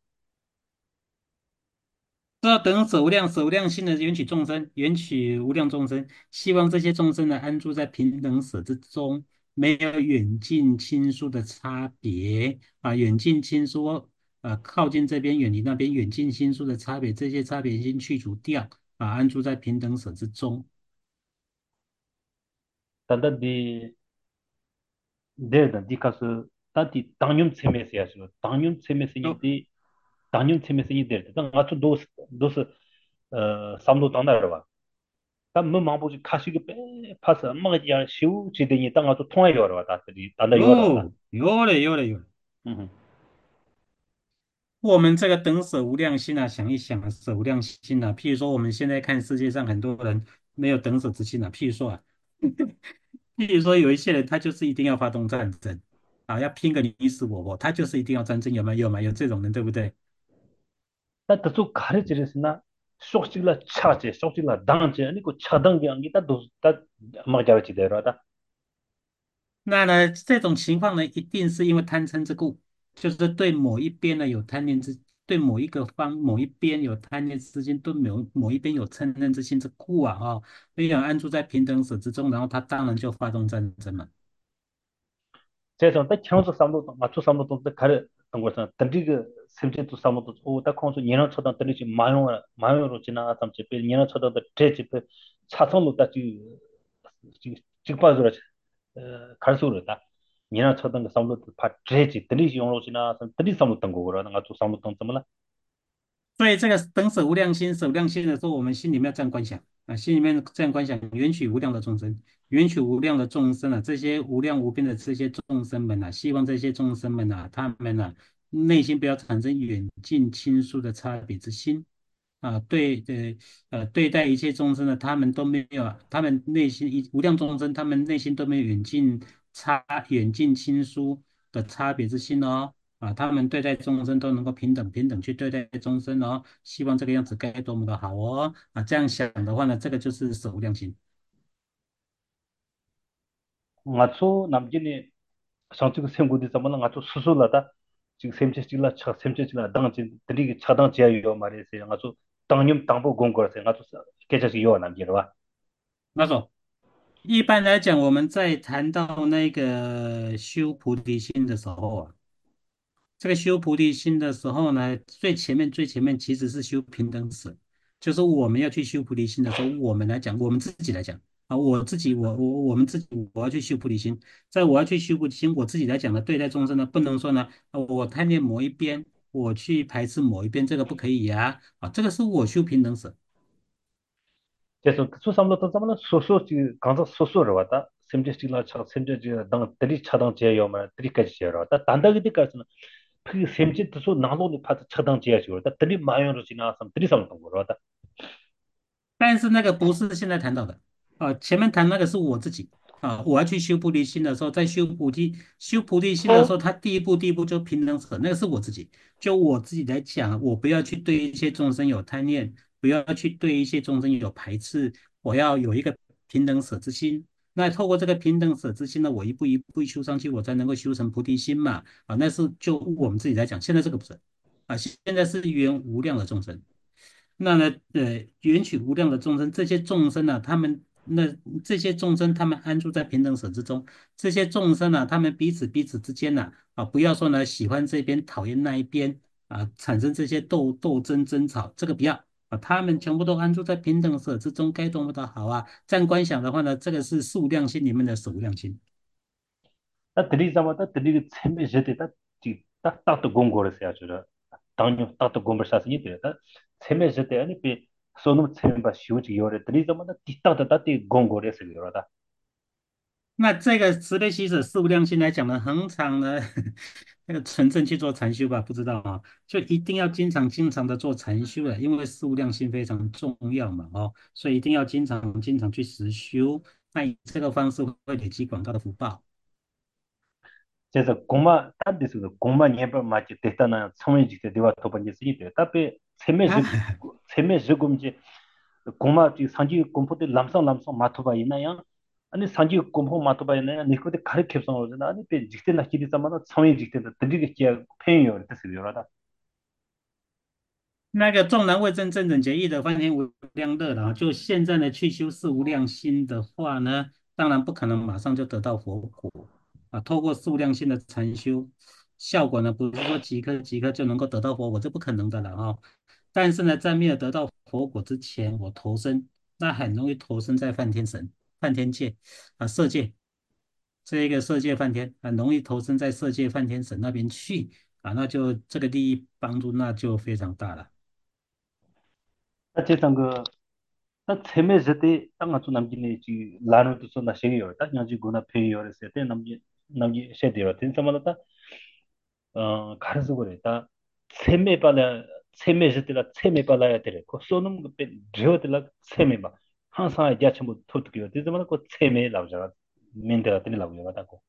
这要等舍无量舍无量心的缘起众生，缘起无量众生，希望这些众生呢安住在平等舍之中，没有远近亲疏的差别啊，远近亲疏，呃，靠近这边远离那边，远近亲疏的差别，这些差别已经去除掉啊，安住在平等舍之中。 단단디 데르다 디카스 다디 당용 체메스야스 당용 哦 체메스니디 당용 체메스니 데르다 당 아주 도스 도스 어 삼로 당나르와 담무 망보지 카시게 빼 파스 엄마가 야 시우 지더니 땅 아주 통해 요르와 다들이 단다 요르와. 哦，有嘞有嘞有嘞。 음. 我们这个等舍无量心啊，想一想啊，舍无量心啊，譬如说我们现在看世界上很多人没有等舍之心啊，譬如说啊。譬如说，有一些人他就是一定要发动战争啊，要拼个你死我活，他就是一定要战争，有没有？有吗？有这种人，对不对？ 다 더소 가르치르스나 속식라 차제 속식라 당제 아니 그 차당게 안기 다 도스 다 막자지 데라다. 那呢，这种情况呢，一定是因为贪嗔之故，就是对某一边呢有贪念之，对某一个方某一边有贪念之心，对某某一边有嗔恨之心之故啊，啊，没有安住在平等舍之中，然后他当然就发动战争嘛。 제가 딱 창조 삼도 맞춰 삼도 또 가르 던 거서 던지그 심지도 삼도 오다 콘소 년을 쳐다 던지 마요 마요로 지나 삼지 빌 년을 쳐다 대지 차선로 딱지 직파서로 갈수로다 년을 쳐다 그 삼도 파 대지 던지 용로 지나 삼 던지 삼도 던 거라 내가 또 삼도 던怎么了所以这个等舍无量心，舍无量心的时候，我们心里面要这样观想啊，心里面这样观想，缘起无量的众生，缘起无量的众生啊，这些无量无边的这些众生们啊，希望这些众生们啊，他们啊，内心不要产生远近亲疏的差别之心，啊，对呃呃对待一切众生呢，他们都没有，他们内心一无量众生，他们内心都没有远近差远近亲疏的差别之心哦。啊，他们对待众生都能够平等平等去对待众生哦，希望这个样子该多么的好哦。啊，这样想的话呢，这个就是舍无量心。 맞춰 남진이 상투그 생고디怎么了 맞춰 수술하다 지금 샘체질라 차 샘체질라 당지 드리기 차당 제요 말이세요 맞춰 당님 당보 공거세요 맞춰 계속 요 남기로 那种一般来讲，我们在谈到那个修菩提心的时候啊。这个修菩提心的时候呢，最前面最前面其实是修平等舍，就是我们要去修菩提心的时候，我们来讲，我们自己来讲啊，我自己，我我我们自己，我要去修菩提心，在我要去修菩提心，我自己来讲呢，对待众生呢，不能说呢，啊我贪恋某一边，我去排斥某一边，这个不可以呀，啊，这个是我修平等舍。 그래서 수삼로 또怎么了 소소 지 강서 소소로 왔다 샘체질라 차 샘체질 당 드리 차당 제요 말 드리까지 제요 왔다 단다기 때까지는 그 샘체 또 나로도 파트 차당 제요 왔다 드리 마요로 지나서 드리 삼는 거로 왔다 但是那个不是现在谈到的啊，前面谈那个是我自己啊，我要去修菩提心的时候，在修菩提修菩提心的时候，他第一步第一步就平等舍，那个是我自己，就我自己来讲，我不要去对一些众生有贪念，不要去对一些众生有排斥，我要有一个平等舍之心。那透过这个平等舍之心呢，我一步一步修上去，我才能够修成菩提心嘛。啊，那是就我们自己来讲，现在这个不是啊，现在是缘无量的众生。那呢，呃，缘起无量的众生，这些众生呢、他们那这些众生，他们安住在平等舍之中。这些众生呢、他们彼此彼此之间呢、啊，不要说呢喜欢这边讨厌那一边啊，产生这些斗斗争争吵，这个不要啊，他们全部都安住在平等舍之中，该多么的好啊！这样观想的话呢，这个是数量心里面的数量心。 다 들이자마 다 들이 쳔베 제데 다 딱, 딱도 공고를 써야 주라. 당뇨 딱도 공부를 사서 이들 다 쳔베 제데 아니 비 소놈 쳔바 쉬우지 요래 들이자마 다 띠딱다 다띠 공고를 써야 요라다. 那这个慈悲喜舍四无量心来讲呢，恒常呢，那个纯正去做禅修吧，不知道啊，就一定要经常经常的做禅修的，因为四无量心非常重要嘛，哦，所以一定要经常经常去实修，那以这个方式会累积广大的福报。 그래서 고마 단디서 고마 녀바 마치 됐다나 처음에 지게 되와 또 번째 쓰기 돼. 답에 쳔메 啊， 쳔메 지금지 고마 지 산지 컴포트 람상 람상 마토바 있나요? 아니 산지 컴포 마토바 있나요? 니코데 가르쳐 오잖아. 아니 배 직대 나기리 자마나 처음에 직대 드리게 기야 팬이요. 뜻이요라다. 那个众人为真正等觉意的翻天无量乐了啊，就现在呢去修四无量心的话呢，当然不可能马上就得到佛果啊。透过四无量心的禅修，效果呢不是说即刻即刻就能够得到佛果，这不可能的了哈。但是呢，在没有得到佛果之前，我投生，那很容易投生在梵天神、梵天界啊、色界，这一个色界梵天，很容易投生在色界梵天神那边去啊，那就这个利益帮助那就非常大了。 어쨌든 그 딱 쳔메 제때 땅아 좀 남기네 지 라노도 쏘나 시기요. 딱 양지 고나 페이요. 그랬을 때 남기 남기 셰디요. 된 사람마다 어 가르쳐 그랬다. 쳔메 발라 쳔메 제때라 쳔메 발라야 돼. 그 쏘는 그 저들라 쳔메 봐. 항상 야채 뭐 토트기요. 되지만 그 쳔메 나오잖아. 민대가 되는 나오잖아.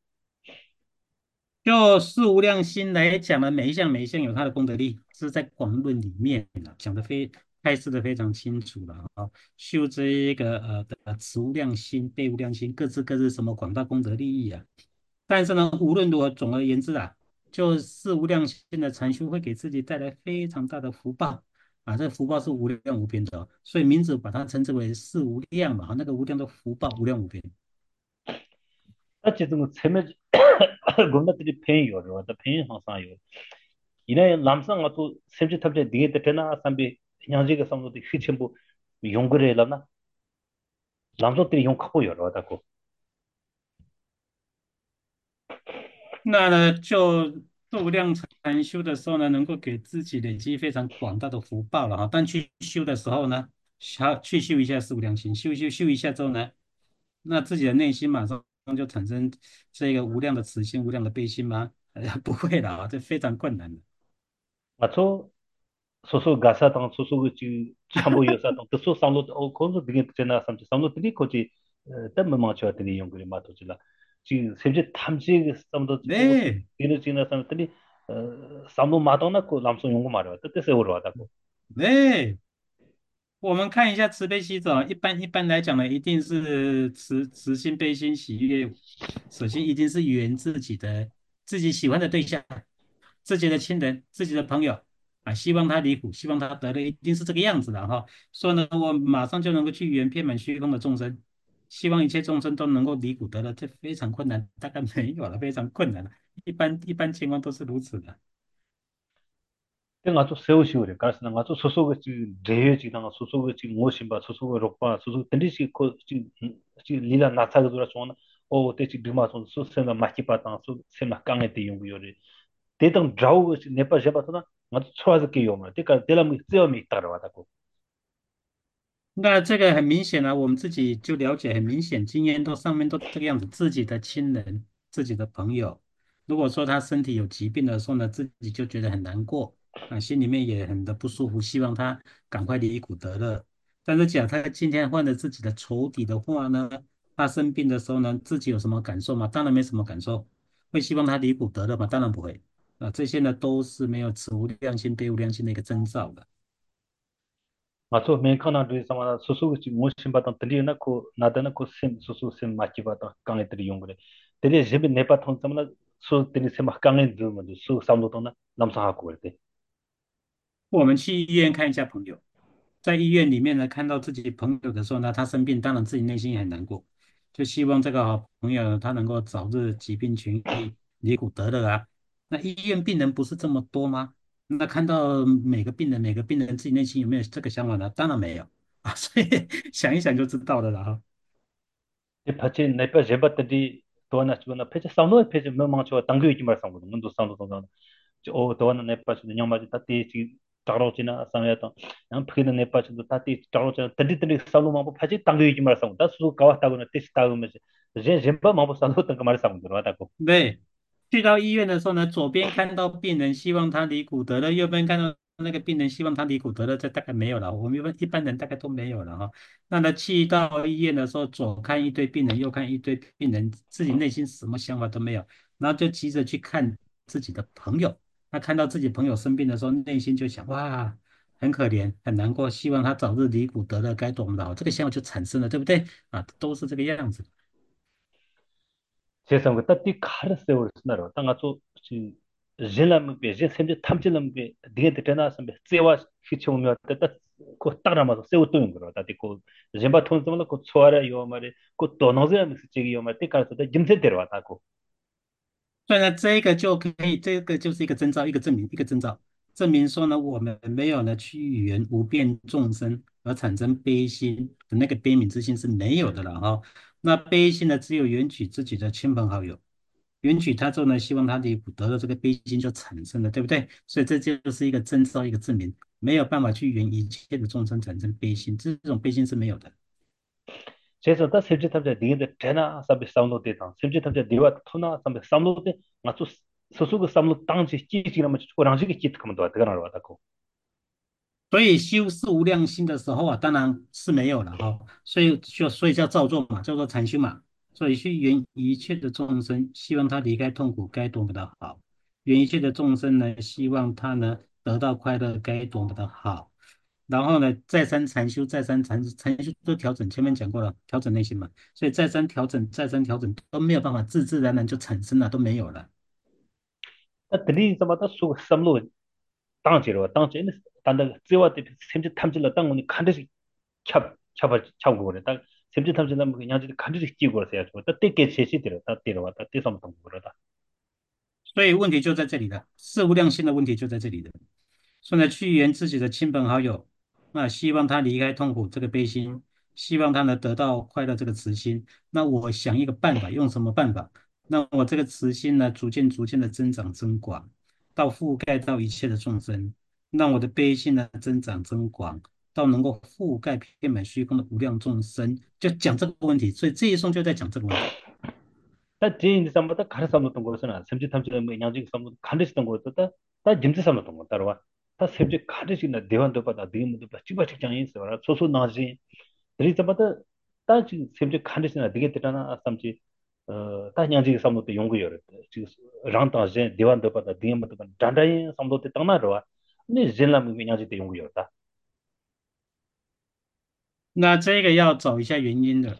就四无量心来讲呢，每一项每一项有它的功德力，是在广论里面啊讲的非开示的非常清楚了啊。修这一个呃的慈无量心、悲无量心，各自各自什么广大功德利益啊。但是呢，无论如何，总而言之啊，就四无量心的禅修会给自己带来非常大的福报啊，这个福报是无量无边的哦，所以名字把它称之为四无量嘛，那个无量的福报无量无边。 어쨌든 그 쳔메 gond아들이 페이요. 그러다 페이 항상 요. 이내 남상 또 샘지 탑재 디게 되나 삼비 양지가 삼도 휘첨부 용거래라나 남조들이 용 갖고 열어다고. 那呢，就度量禅修的时候呢，能够给自己累积非常广大的福报了哈。但去修的时候呢，修去修一下四无量心，修一修修一下之后呢，那自己的内心马上就产生这个无量的慈心、无量的悲心吗？哎呀，不会的啊，这非常困难的。 맞죠? 소소 가사당 소소 그 참고 요사당 또 소상로 어 거기서 되게 되나 삼지 삼로 들이 거지 때문에 맞춰야 되는 연구를 맞도지라 지금 세제 탐지 삼도 오 네, 이런 지나 삼들이 어 삼로 마도나 그 남성 연구 말이야 뜻에 오러 왔다고 对，我们看一下慈悲喜舍，一般一般来讲呢，一定是慈慈心、悲心、喜悦，首先一定是缘自己的自己喜欢的对象，自己的亲人、自己的朋友啊，希望他离苦，希望他得乐，一定是这个样子的哈。所以呢，我马上就能够去缘遍满虚空的众生，希望一切众生都能够离苦得乐，这非常困难，大概没有了，非常困难了。一般一般情况都是如此的。 내가 또 세우시오 그래 가서 내가 또 소소 그 제해 지당 소소 그 지금 모심바 소소 그 록바 소소 던디시 코 지금 지금 리라 나타가 돌아 좋나 오 대치 비마선 소세나 마키바당 소 세마 강에 대 연구요리 대당 좌우 그 네파 제바서나 맞아 초아서 게요마 그러니까 내가 뭐 쓰여미 따라와다고 那这个很明显啊，我们自己就了解，很明显，经验都上面都这个样子。自己的亲人、自己的朋友，如果说他身体有疾病的时候呢，自己就觉得很难过啊，心里面也很的不舒服，希望他赶快离苦得乐。但是假他今天患了自己的仇敌的话呢，他生病的时候呢，自己有什么感受吗？当然没什么感受。会希望他离苦得乐吗？当然不会。啊，这些呢都是没有慈无量心、悲无量心的一个征兆的。 맞아 메카나 드리사마 소소 그 지금 모심바당 들리나 코 나다나 코셈 소소 셈 마키바당 강에 들이 연구래 대리 제비 네파 통sam나 소 들이 셈 강에 들면 소 삼도도나 남상하고 그래 我们去医院看一下朋友。在医院里面呢，看到自己朋友的时候呢，他生病，当然自己内心也很难过，就希望这个好朋友他能够早日疾病痊愈，离苦得乐啊。那医院病人不是这么多吗？ 那看到每个病人每个病人自己内心有没有这个想法呢？当然没有啊，所以想一想就知道了了哈。 이 파체 내가 제바들이 도나 주나 페이지 상로 페이지 뭐망쳐 당겨 있지 말 상고 문도 상도 상도 오 도나 내 파체 냥마지 따티 지 따로지나 상야다 양 피는 내 파체도 따티 따로지나 따디 따디 상로 망고 파체 당겨 있지 말 상고 다수 가왔다고는 뜻이 따으면서 제 제바 망고 상도 땅가 말 상고 들어다고 对，去到医院的时候呢，左边看到病人，希望他离骨得了；右边看到那个病人，希望他离骨得了。这大概没有了，我们一般一般人大概都没有了哈。那他去到医院的时候，左看一堆病人，右看一堆病人，自己内心什么想法都没有，然后就急着去看自己的朋友。他看到自己朋友生病的时候，内心就想：哇，很可怜，很难过，希望他早日离骨得了，该多么的好。这个想法就产生了，对不对？啊，都是这个样子。 세상 그 따띠 카르 세월 스나로 땅아 지 젤람 베제 셈제 탐질람 베 디게 되나 섬베 세와 히치오미 따따 코 따라마서 세우 또인 거로 따띠 코 젬바 톤스만 코 소아라 요 말에 코 도노제 미스 지기 요 말에 까서 짐세 데려와 고 所以呢，这个就可以，这个就是一个征兆，一个证明，一个征兆，证明说呢，我们没有呢去缘无边众生而产生悲心的那个悲悯之心是没有的了哈。那悲心呢，只有缘起自己的亲朋好友，缘起他之后呢，希望他离苦得的这个悲心就产生了，对不对？所以这就是一个征兆，一个证明，没有办法去缘一切的众生产生悲心，这种悲心是没有的。 제서 다 셈제 탐제 디게 되나 사비 사운도 데다 셈제 탐제 디와 토나 삼베 사운도 데 나투 소소그 사운도 땅지 찌찌라면 오랑지게 찌트 그만 도 되나 와 고 所以修四无量心的时候啊，当然是没有了哈，所以就所以叫造作嘛，叫做禅修嘛。所以去缘一切的众生，希望他离开痛苦，该多么的好；缘一切的众生呢，希望他呢得到快乐，该多么的好。然后呢，再三禅修，再三禅禅修都调整，前面讲过了，调整内心嘛。所以再三调整，再三调整都没有办法，自自然然就产生了，都没有了。 나 드리 좀다 수 삼로 땅지로 땅지는 단다 지와 때 셈제 탐질라 땅은 칸듯이 찹 찹아 차고 그래 딱 셈제 탐질라 뭐 그냥 이제 칸듯이 끼고 그러세요 또 때게 제시들어 다 때려와 다 때서 좀 그러다 所以问题就在这里了，事无量心的问题就在这里了。所以呢，去缘自己的亲朋好友，那希望他离开痛苦这个悲心，希望他呢得到快乐这个慈心。那我想一个办法，用什么办法？那我这个慈心呢，逐渐逐渐的增长增广，到覆盖到一切的众生，让我的悲心呢增长增广，到能够覆盖遍满虚空的无量众生。就讲这个问题，所以这一颂就在讲这个问题。 다 제인 삼보다 가르 삼었던 거는 셈제 탐질라 뭐 그냥 지금 삼도 칸듯이 던 거다 다 짐지 삼었던 거 따라와 다 셈제 칸듯이나 대원도 받아 대문도 받아 집어 직장이 있어 소소 나지 드리 잡아다 다 지금 셈제 칸듯이나 되게 되잖아 삼지 어 다냥지 삼도 용거여 지금 랑타제 대원도 받아 대문도 받아 단다인 삼도 때 땅나로 네 젤람 그냥 지 용거여다 那这个要找一下原因的。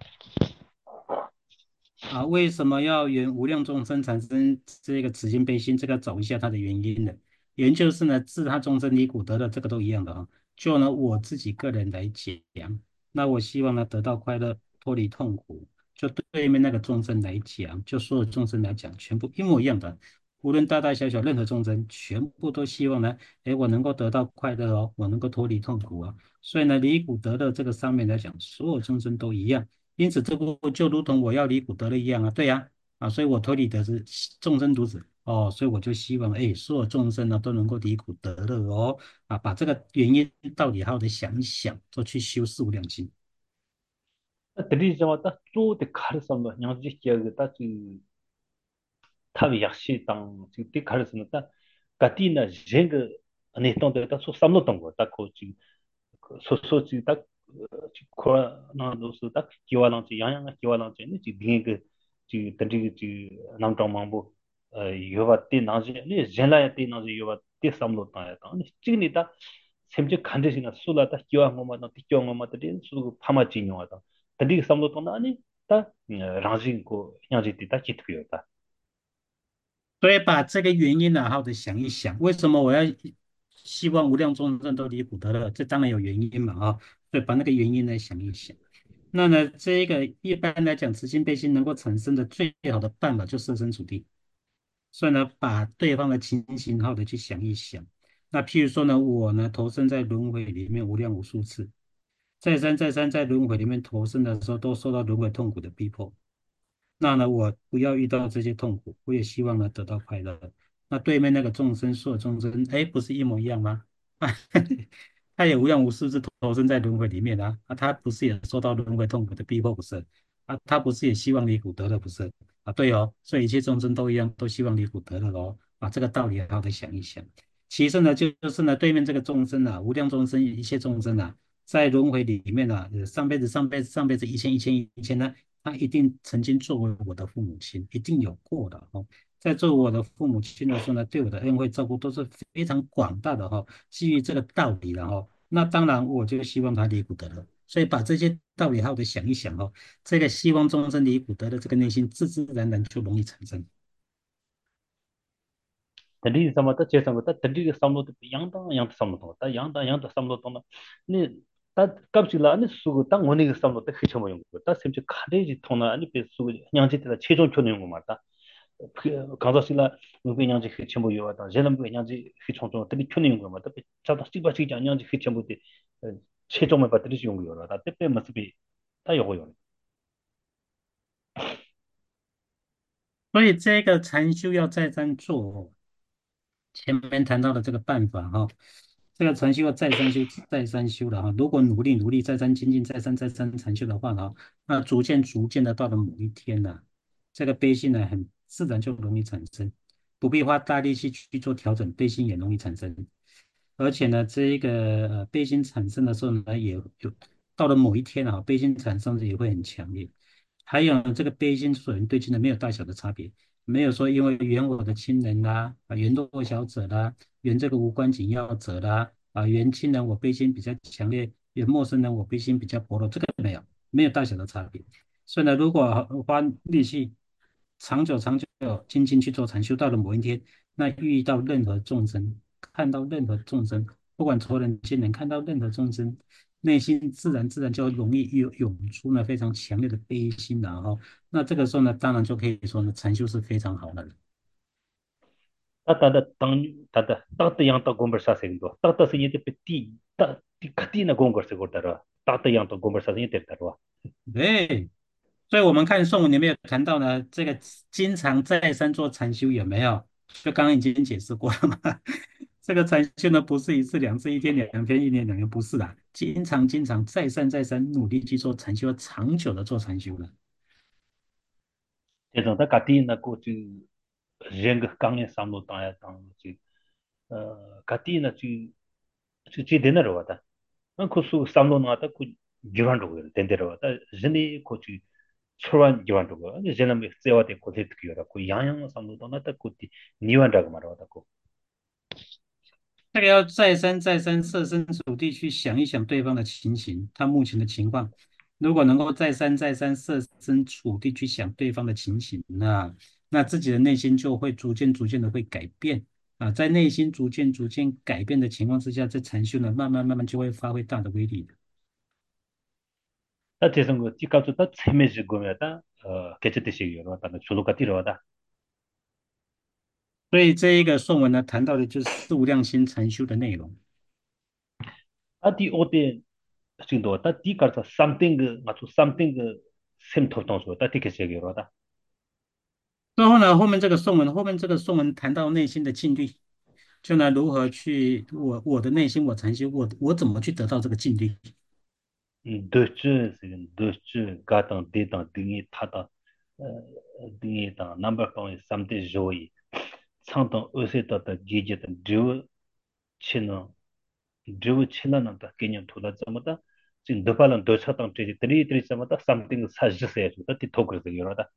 啊，为什么要缘无量众生产生这个此心悲心？这个找一下它的原因的。原就是呢，自他众生离苦得乐，这个都一样的啊。就呢，我自己个人来讲，那我希望呢得到快乐，脱离痛苦。就对面那个众生来讲，就所有众生来讲，全部一模一样的。无论大大小小，任何众生，全部都希望呢，哎，我能够得到快乐哦，我能够脱离痛苦啊。所以呢，离苦得乐这个上面来讲，所有众生都一样。因此，这不就如同我要离苦得乐一样啊？对呀，啊，所以我推理的是众生独子哦，所以我就希望，哎，所有众生呢都能够离苦得乐哦，啊，把这个原因道理好好的想一想，做去修四无量心。 드리 잡아다 쪼데 가르 삼도 그냥 지 기억다 지 타비 약시 땅 지금 가르스는다 가티나 쟁그 아니 동대다 소 삼노던 거딱 거지 소소지 딱 코로나도스 딱 기와랑지 양양 기와랑지 니 딩그 지 던지 지 남동망부 어 요바티 나지 니 젠라야티 나지 요바티 삼노다 니 지금이다 샘지 간데시나 술라다 기와 뭐마다 티교 뭐마다 수 파마지뇨다 던디 삼노다 아니 다 랑진고 양지티 다 기트고요다 所以把这个原因呢，好好的想一想，为什么我要希望无量众生都离苦得乐？这当然有原因嘛，啊，所以把那个原因呢想一想。那呢，这个一般来讲，慈心悲心能够产生的最好的办法，就设身处地。所以呢，把对方的情形好的去想一想。 那譬如说呢，我呢投身在轮回里面无量无数次，再三再三在轮回里面投身的时候，都受到轮回痛苦的逼迫。那呢，我不要遇到这些痛苦，我也希望呢得到快乐。那对面那个众生，所有众生，哎，不是一模一样吗？他也无量无数次投身在轮回里面啊，啊，他不是也受到轮回痛苦的逼迫不是？啊，他不是也希望离苦得乐不是？啊，对哦，所以一切众生都一样，都希望离苦得乐哦。啊，这个道理好好的想一想。其次呢，就是呢，对面这个众生啊，无量众生，一切众生啊，在轮回里面啊，呃上辈子、上辈子、上辈子，一千、一千、一千呢，他一定曾经作为我的父母亲，一定有过的哦。在做我的父母亲的时候呢，对我的恩惠照顾都是非常广大的哈、哦。基于这个道理了哈、哦，那当然我就希望他离苦得乐。所以把这些道理好好的想一想哦，这个希望众生离苦得乐这个内心自自然然就容易产生。 等你什么的接什么的，等你个什么的样当样的什么东，但样当样的什么东呢？你但搞起来你说个当我那个什么的黑什么用过，但甚至看这些通了，你别说娘家的切中确能用嘛的，刚才说了，我跟娘家黑全部有啊，但现在不娘家黑冲冲，这里确能用过嘛？这边找到这把谁讲娘家黑全部的，呃，切中没把这里是用过了，但这边没是被，他也会用。 所以这个禅修要再三做哦，前面谈到的这个办法哈，这个禅修要再三修、再三修的哈。如果努力、努力、再三精进、再三、再三禅修的话呢，那逐渐、逐渐的到了某一天呢，这个悲心呢，很自然就容易产生，不必花大力气去做调整，悲心也容易产生。而且呢，这一个呃悲心产生的时候呢，也有到了某一天啊，悲心产生的也会很强烈。还有呢这个悲心所缘对境的没有大小的差别。没有说因为缘我的亲人啦，啊缘弱小者啦，缘这个无关紧要者啦，啊缘亲人我悲心比较强烈，缘陌生人我悲心比较薄弱，这个没有，没有大小的差别。所以呢，如果花力气长久长久精进去做禅修，到了某一天，那遇到任何众生，看到任何众生，不管仇人亲人，看到任何众生，内心自然自然就容易涌涌出呢非常强烈的悲心然后。那这个时候呢，当然就可以说呢，禅修是非常好的了。 他他的当他的当的样的工本啥程度，当的是也得被地当地肯定的工作是过得了，当的样的工本啥也得得了。 对，所以我们看颂文里面有谈到呢，这个经常再三做禅修有没有？就刚刚已经解释过了嘛。这个禅修呢，不是一次两次，一天两天，一年两年，不是的，经常经常再三再三努力去做禅修，长久的做禅修了。 这种他家底那个就人个刚硬上路当呀当就呃家底呢就就最顶那着的，那可是上路呢他可一万多个顶得着，但人呢可就七万一万多个，你人们只要的可以得个了，可样样上路到那他可的二万这个嘛着的可。 这个要再三再三设身处地去想一想对方的情形，他目前的情况。如果能够再三再三设身处地去想对方的情形，那那自己的内心就会逐渐逐渐的会改变啊，在内心逐渐逐渐改变的情况之下，这禅修呢，慢慢慢慢就会发挥大的威力的。 那这种个就告诉他前面是过面的，呃，给这的些有了，但是出路个地了的。 所以这一个颂文呢，谈到的就是四无量心禅修的内容。 啊，第二点，是多，但第个是 something 个，我说 something 个 same 头东西，但第个是有了的。 最后呢，后面这个颂文，后面这个颂文谈到内心的境律，就呢如何去我我的内心我禅修，我我怎么去得到这个境律？ 嗯，对这是个对这高档低档定义，它的呃定义档 number 方面 something 容易，长档二十到的阶级的六七呢，六七呢那的概念图了怎么的？就多巴人多车档这些，这里这里怎么的？something 三十岁数的，的头壳是有了的。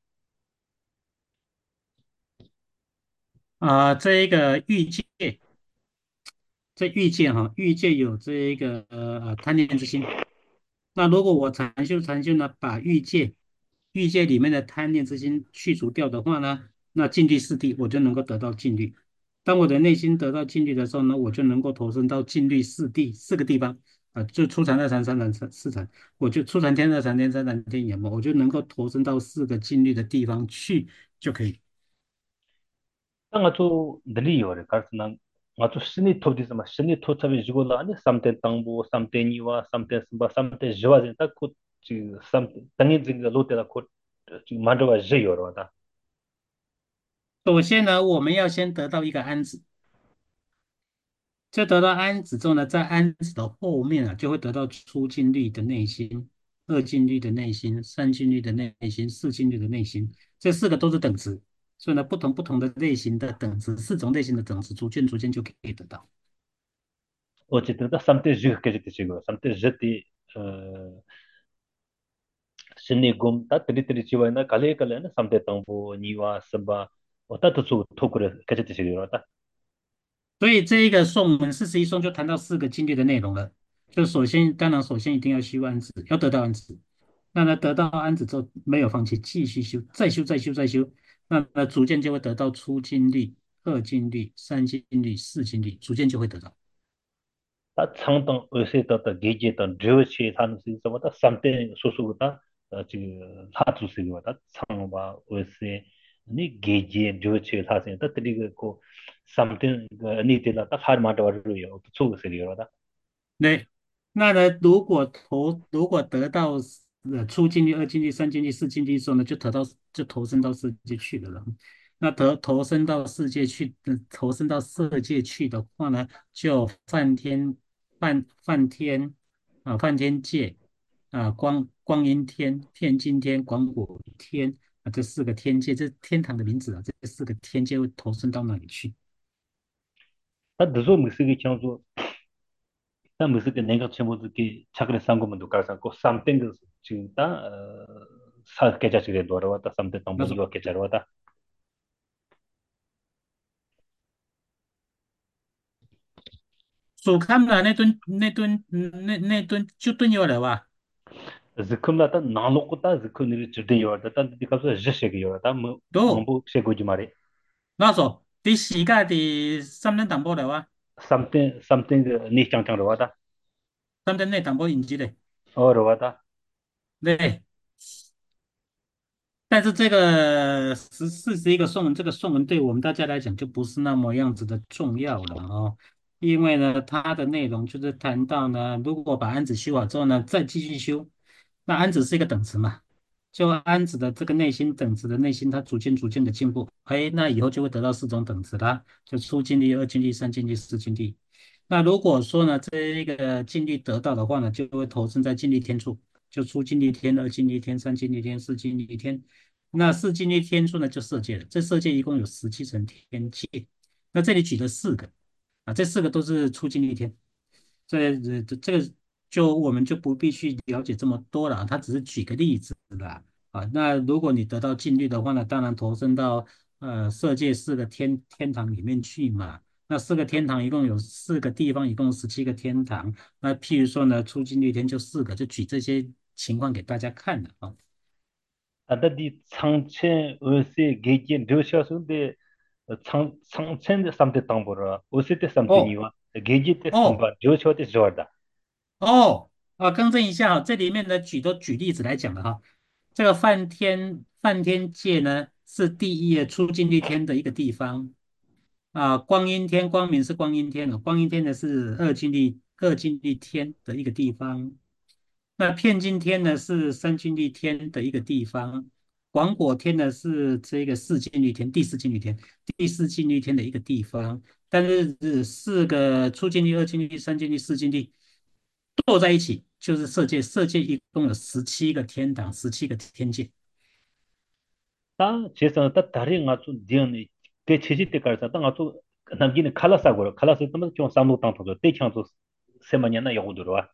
啊、这一个欲界，这欲界哈，欲界有这一个呃贪念之心。那如果我禅修禅修呢，把欲界欲界里面的贪念之心去除掉的话呢，那净律四谛我就能够得到净律。当我的内心得到净律的时候呢，我就能够投身到净律四谛四个地方啊，就初禅、二禅、三禅、四四禅，我就初禅天、二禅天、三禅天眼嘛，我就能够投身到四个净律的地方去就可以。 那我做的理由的，可是呢？ 아주 신이 토디스마 신이 토차비 지고라 아니 삼대 땅보 삼대 니와 삼대 스바 삼대 지와진 딱고 지금 삼 땅이 지금 로테다 코 지금 만들어 지요로다. 首先呢，我们要先得到一个安子，就得到安子之后呢，在安子的后面啊，就会得到出尽律的内心、二尽律的内心、三尽律的内心、四尽律的内心，这四个都是等值，所以呢，不同不同的类型的等值，四种类型的等值，逐渐逐渐就可以得到。 어쨌든 다 삼대 지게지 지고 삼대 지티 어 신이 곰다 트리트리 지와나 칼레 칼레나 삼대 땅보 니와 스바 어따도 수 토그레 게지 지요로다. 所以这一个颂文四十一颂就谈到四个经律的内容了。就首先，当然首先一定要修安止，要得到安止。那呢，得到安止之后没有放弃，继续修，再修，再修，再修。那么逐渐就会得到出经律、二经律、三经律、四经律，逐渐就会得到。 다 창동 의세다 게제던 저치 산스 저보다 삼대 소수보다 지금 하투스기보다 창바 의세 니 게제 저치 사세다 드리고 삼대 니들라 딱 하마다 와르요 소수기로다. 对，那呢，如果投如果得到呃初经历、二经历、三经历、四经历之后呢，就投到就投身到世界去了了。那投投身到世界去，呃投身到色界去的话呢，就梵天、梵梵天啊、梵天界啊、光光阴天、天津天、广果天啊，这四个天界，这是天堂的名字啊，这四个天界会投身到那里去。 다 드조 무스기 창조 다 무스기 내가 첨부기 차그레 상고문도 가서고 삼땡 지금 다 사케자지게 돌아왔다 삼대 那时候 동보 이와 계자로다. 属看了那吨那吨嗯那那吨就吨有了吧？ zikumla 나노고다 zikun이 주된 요다 단 디카서 제셰게 요다 뭐 都 망보 셰고지 말이 那时候第四个第三等党部了哇， something something 니 짱짱 로와다 三等内党部引进的， 어 로와다 对。但是这个十四十一个颂文，这个颂文对我们大家来讲就不是那么样子的重要了哦，因为呢，它的内容就是谈到呢，如果把安子修好之后呢，再继续修，那安子是一个等值嘛，就安子的这个内心等值的内心，它逐渐逐渐的进步，哎，那以后就会得到四种等值啦，就初经历、二经历、三经历、四经历。那如果说呢，这一个境历得到的话呢，就会投身在境历天处，就初经历天、二经历天、三经历天、四经历天。那四经历天数呢，就色界了。这色界一共有十七层天界。那这里举了四个啊，这四个都是出经历天。这这这个就我们就不必去了解这么多了，他只是举个例子啦。啊，那如果你得到禁律的话呢，当然投身到呃色界四个天天堂里面去嘛。那四个天堂一共有四个地方，一共十七个天堂。那譬如说呢，出经律天就四个，就举这些情况给大家看的啊。 아다디 창체 의세 게게 드셔서데 창 창첸 삼대 땅보라 오세테 哦 삼대니와 게게테 哦。 삼바 드셔তে 저다. 哦，啊，更正一下哈，这里面的举都举例子来讲的哈。这个梵天梵天界呢是第一的出净律天的一个地方啊，光阴天光明是光阴天哦，光阴天呢是二净律二净律天的一个地方。那遍净天呢是三净律天的一个地方，广果天呢是这个四净律天第四净律天第四净律天的一个地方。但是呃四个初净律、二净律、三净律、四净律凑在一起就是色界，色界一共有十七个天堂，十七个天界。 다 제선 다 다른 아주 디언이 대 체지 때 가서 다 아주 남기는 칼라사고 칼라스 때문에 좀 삼로 땅도 대창도 세만이나 영어도로와.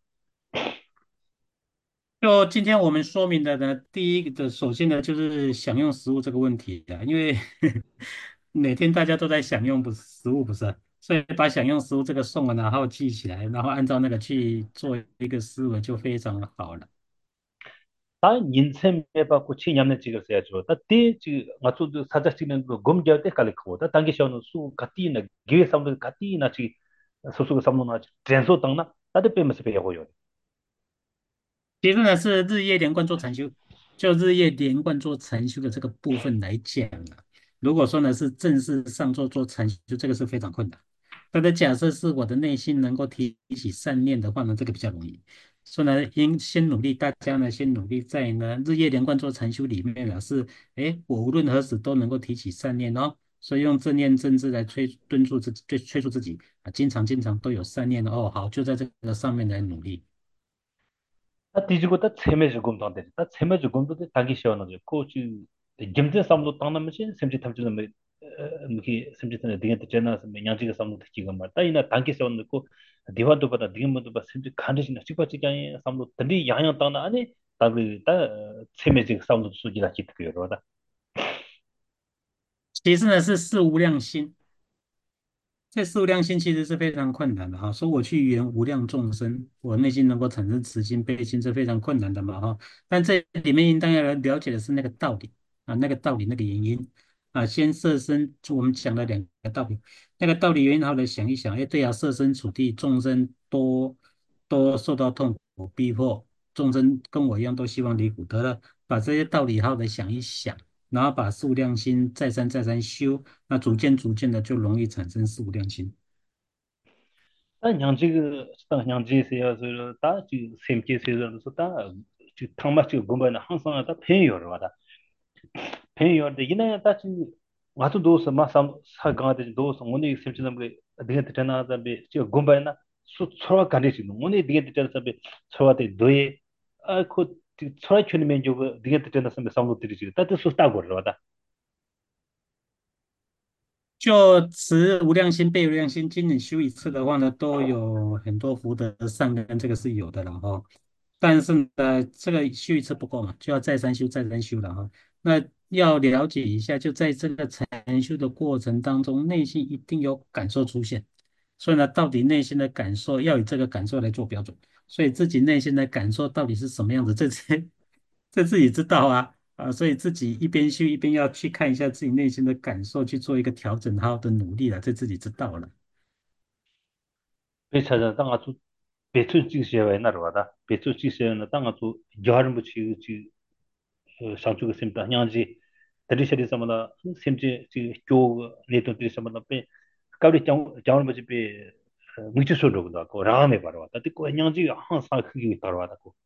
就今天我们说明的呢，第一个首先呢就是享用食物这个问题的，因为每天大家都在享用不是食物不是，所以把享用食物这个颂文然后记起来，然后按照那个去做一个思维就非常好了。 다 인생 매받고 치냠는 찍었어야죠. 다대 지금 아주 사자 찍는 그 검절 때 깔고 다 당기 시험은 수 같이나 기회 삼도 같이나 지 소수가 삼는 아주 전소 당나 다들 빼면서 배워요. 其实呢是日夜连贯做禅修，就日夜连贯做禅修的这个部分来讲啊，如果说呢是正式上座做禅修，这个是非常困难。 它的假设是我的内心能够提起善念的话呢，这个比较容易。所以呢，应先努力，大家呢先努力，在呢日夜连贯做禅修里面呢是，哎，我无论何时都能够提起善念哦。所以用正念正知来催敦促自己，催催促自己啊，经常经常都有善念哦。好，就在这个上面来努力。 아 뒤지고 다 체매 조금 더 돼. 다 체매 조금 더 당기 시원하죠. 코치 김제 삼도 땅나 머신 샘지 탐지는 뭐 무기 샘지는 되게 되잖아서 냥지가 삼도 특기가 말다 이나 당기 시원하고 디와도 받아 디금도 받아 샘지 간지나 찍어지게 삼도 든디 양양 땅나 아니 다그 다 체매지 삼도 수지가 기트고요. 그러다. 其实呢是事无量心，这事无量心其实是非常困难的哈。说我去圆无量众生，我内心能够产生慈心、悲心是非常困难的嘛哈。但这里面应当要了解的是那个道理啊，那个道理那个原因啊。先设身，我们讲了两个道理，那个道理原因好来想一想，哎，对啊，设身处地，众生都都受到痛苦逼迫，众生跟我一样都希望离苦得乐，把这些道理好的想一想。然后把数量心再三再三修，那逐渐逐渐的就容易产生数量心。 아 냥지가 딱 냥지세요. 저 다지 샘지세요. 다 지 탕마치 공부는 항상 다 배워요. 와다. 배워야 돼. 이나 다지 와도 도서 마삼 사강한테 도서 오늘 샘지는 그 되게 되잖아다. 저 공부나 수 서로 간리지. 오늘 되게 되잖아. 서로한테 너의 아그 서로 주는 저 되게 되잖아. 삼도 드리지. 다들 수다고 그러다. 就持无量心、背无量心，经你修一次的话呢，都有很多福德善根，这个是有的了哈。但是呢，这个修一次不够嘛，就要再三修、再三修了哈。那要了解一下，就在这个禅修的过程当中，内心一定有感受出现。所以呢，到底内心的感受要以这个感受来做标准。所以自己内心的感受到底是什么样子，这这这自己知道啊。啊，所以自己一边修一边要去看一下自己内心的感受，去做一个调整，好好的努力了，这自己知道了。 배 찾아 땅 아주 배출 지시에 나러다. 배출 지시에는 땅 아주 여름 붙이 상주가 셈다 냥지 드리셔리 섬나 셈지 지 교 네도 드리셔나 베 까리 장 장을 뭐지 베 무치 소로다 고 라메 바로 왔다 고 냥지 항상 크게 따라 왔다 고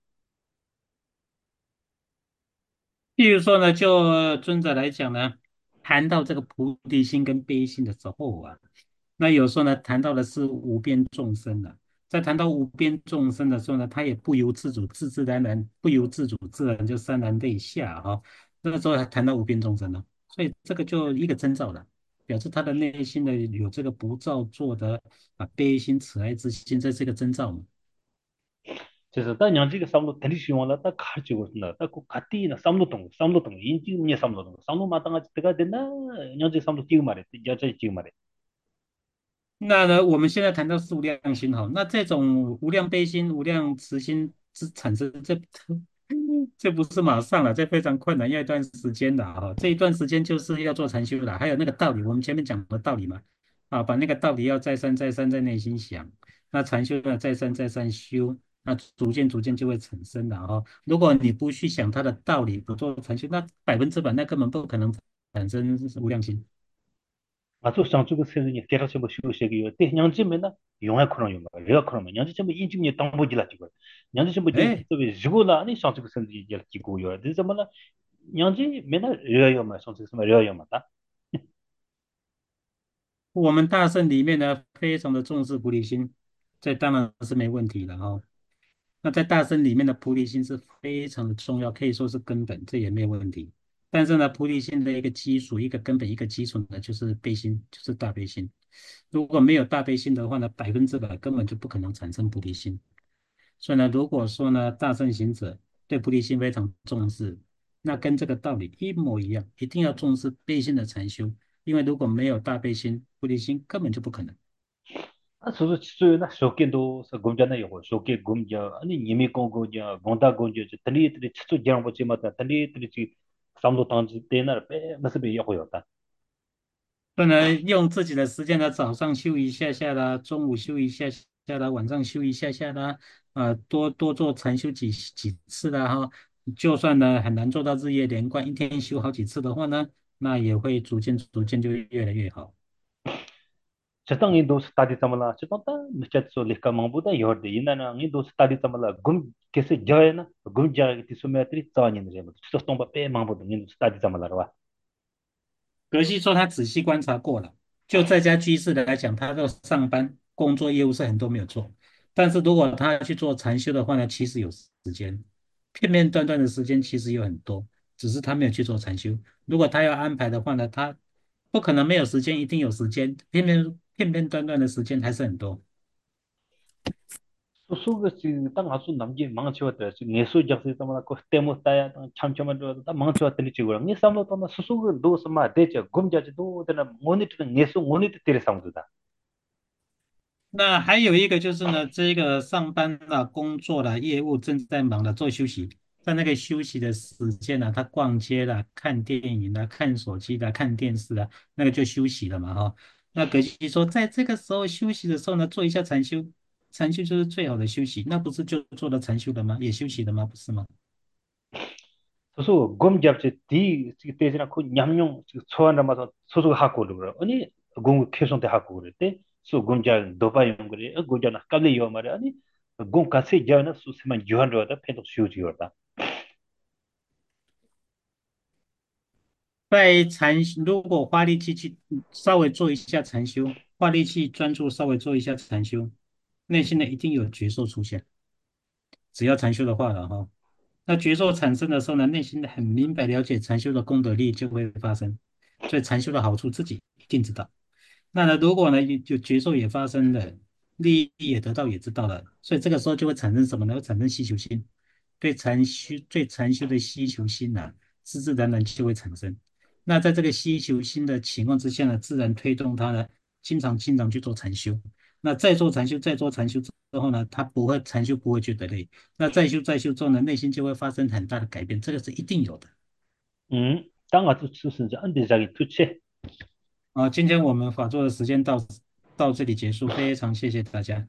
譬如说呢，就尊者来讲呢，谈到这个菩提心跟悲心的时候啊，那有时候呢，谈到的是无边众生的，在谈到无边众生的时候呢，他也不由自主、自自然然、不由自主、自然就潸然泪下哈、那个时候还谈到无边众生呢，所以这个就一个征兆了，表示他的内心的有这个不造作的啊悲心、慈爱之心，这是一个征兆嘛。 그래서 다 냥지가 삼도 드리시 원다 딱 가지고 있나 딱그 같이나 삼도 동 삼도 동 인지 미 삼도 동 삼도 마땅하지 때가 됐나 냥지 삼도 지금 말해 야자 지금 말해 那呢，我们现在谈到是无量心哈，那这种无量悲心、无量慈心之产生，这这不是马上了，这非常困难，要一段时间的哈。这一段时间就是要做禅修的，还有那个道理，我们前面讲的道理嘛，啊，把那个道理要再三再三在内心想，那禅修呢再三再三修，那逐渐逐渐就会产生的哈。如果你不去想它的道理，不做禅修，那百分之百那根本不可能产生无量心。 아주 상주고 세상에 대라서 뭐 쉬우시게요. 때 냥지면은 용할 거는 용. 내가 그러면 냥지 좀 인증이 당보지라 지고. 냥지 좀 저, 哎。 저 지고라 아니 상주고 세상에 열 지고요. 그래서 뭐나 냥지 맨날 려요 말 상주고 말 려요 맞다. 我们大圣里面呢，非常的重视菩提心，这当然是没问题的哈。那在大圣里面的菩提心是非常的重要，可以说是根本，这也没有问题。但是呢，菩提心的一个基础、一个根本、一个基础呢，就是悲心，就是大悲心。如果没有大悲心的话呢，百分之百根本就不可能产生菩提心。所以呢，如果说呢，大圣行者对菩提心非常重视，那跟这个道理一模一样，一定要重视悲心的禅修，因为如果没有大悲心，菩提心根本就不可能。 아 소소 치소나 쇼케도 서 곰잖아 요거 쇼케 곰자 아니 니미 공고자 곤다 곤자 들리들이 치소 장 보지 마다 들리들이 지 삼도 당지 때나 빼 무슨 비 요거였다. 不能用自己的时间呢，早上修一下下啦，中午修一下下啦，晚上修一下下啦，啊、多多做禅修几几次啦哈。就算呢很难做到日夜连贯，一天修好几次的话呢，那也会逐渐逐渐就越来越好。 Chitang ngi dos study samala chitang ta michet so lika mangbu da yor de ina na ngi dos study samala gum kese jaya na gum jaya ki sumetri tsaani ne reba chito tongba pe mangbu da ngi study samala rwa 格西说他仔细观察过了，就在家居士来讲，他的上班工作业务是很多没有做，但是如果他去做禅修的话呢，其实有时间，片片段段的时间其实有很多，只是他没有去做禅修。如果他要安排的话呢，他不可能没有时间，一定有时间，片片片片段段的时间还是很多。 so so ga chi ta nga su namje mang chwa ta chi nge su jak se samala ko temo ta ya ta cham cham ro ta mang chwa ta ni chi gura ngi samlo ta na su su ga dos ma de cha gum ja chi do ta na ngoni ta nge su ngoni ta tere samdu da 那还有一个就是呢，这个上班啦、工作啦、业务正在忙的做休息，在那个休息的时间呢，他逛街啦、看电影啦、看手机啦、看电视啦，那个就休息了嘛，哈。那葛西说，在这个时候休息的时候呢，做一下禅修，禅修就是最好的休息，那不是就做了禅修了吗？也休息了吗？不是吗？ so so gum ja chi di chi te na ko nyam nyong chi chwa na ma so so so ha ko ro ani gum ke son te ha ko re te so gum ja do pa yong re gum ja na ka le yo ma re ani gum ka se ja na su se ma yuan ro da pe to shu ji ro da 在禅，如果花力气去稍微做一下禅修，花力气专注稍微做一下禅修，内心呢一定有觉受出现。只要禅修的话了哈，那觉受产生的时候呢，内心很明白了解禅修的功德力就会发生，所以禅修的好处自己一定知道。那呢，如果呢有有觉受也发生了，利益也得到也知道了，所以这个时候就会产生什么呢？会产生需求心，对禅修对禅修的需求心呐、自自然然就会产生。那在这个需求心的情况之下呢，自然推动他呢，经常经常去做禅修。那再做禅修，再做禅修之后呢，他不会禅修不会觉得累。那再修再修之后呢，内心就会发生很大的改变，这个是一定有的。 嗯当我是出生在安迪家里出去啊，今天我们法座的时间到到这里结束，非常谢谢大家。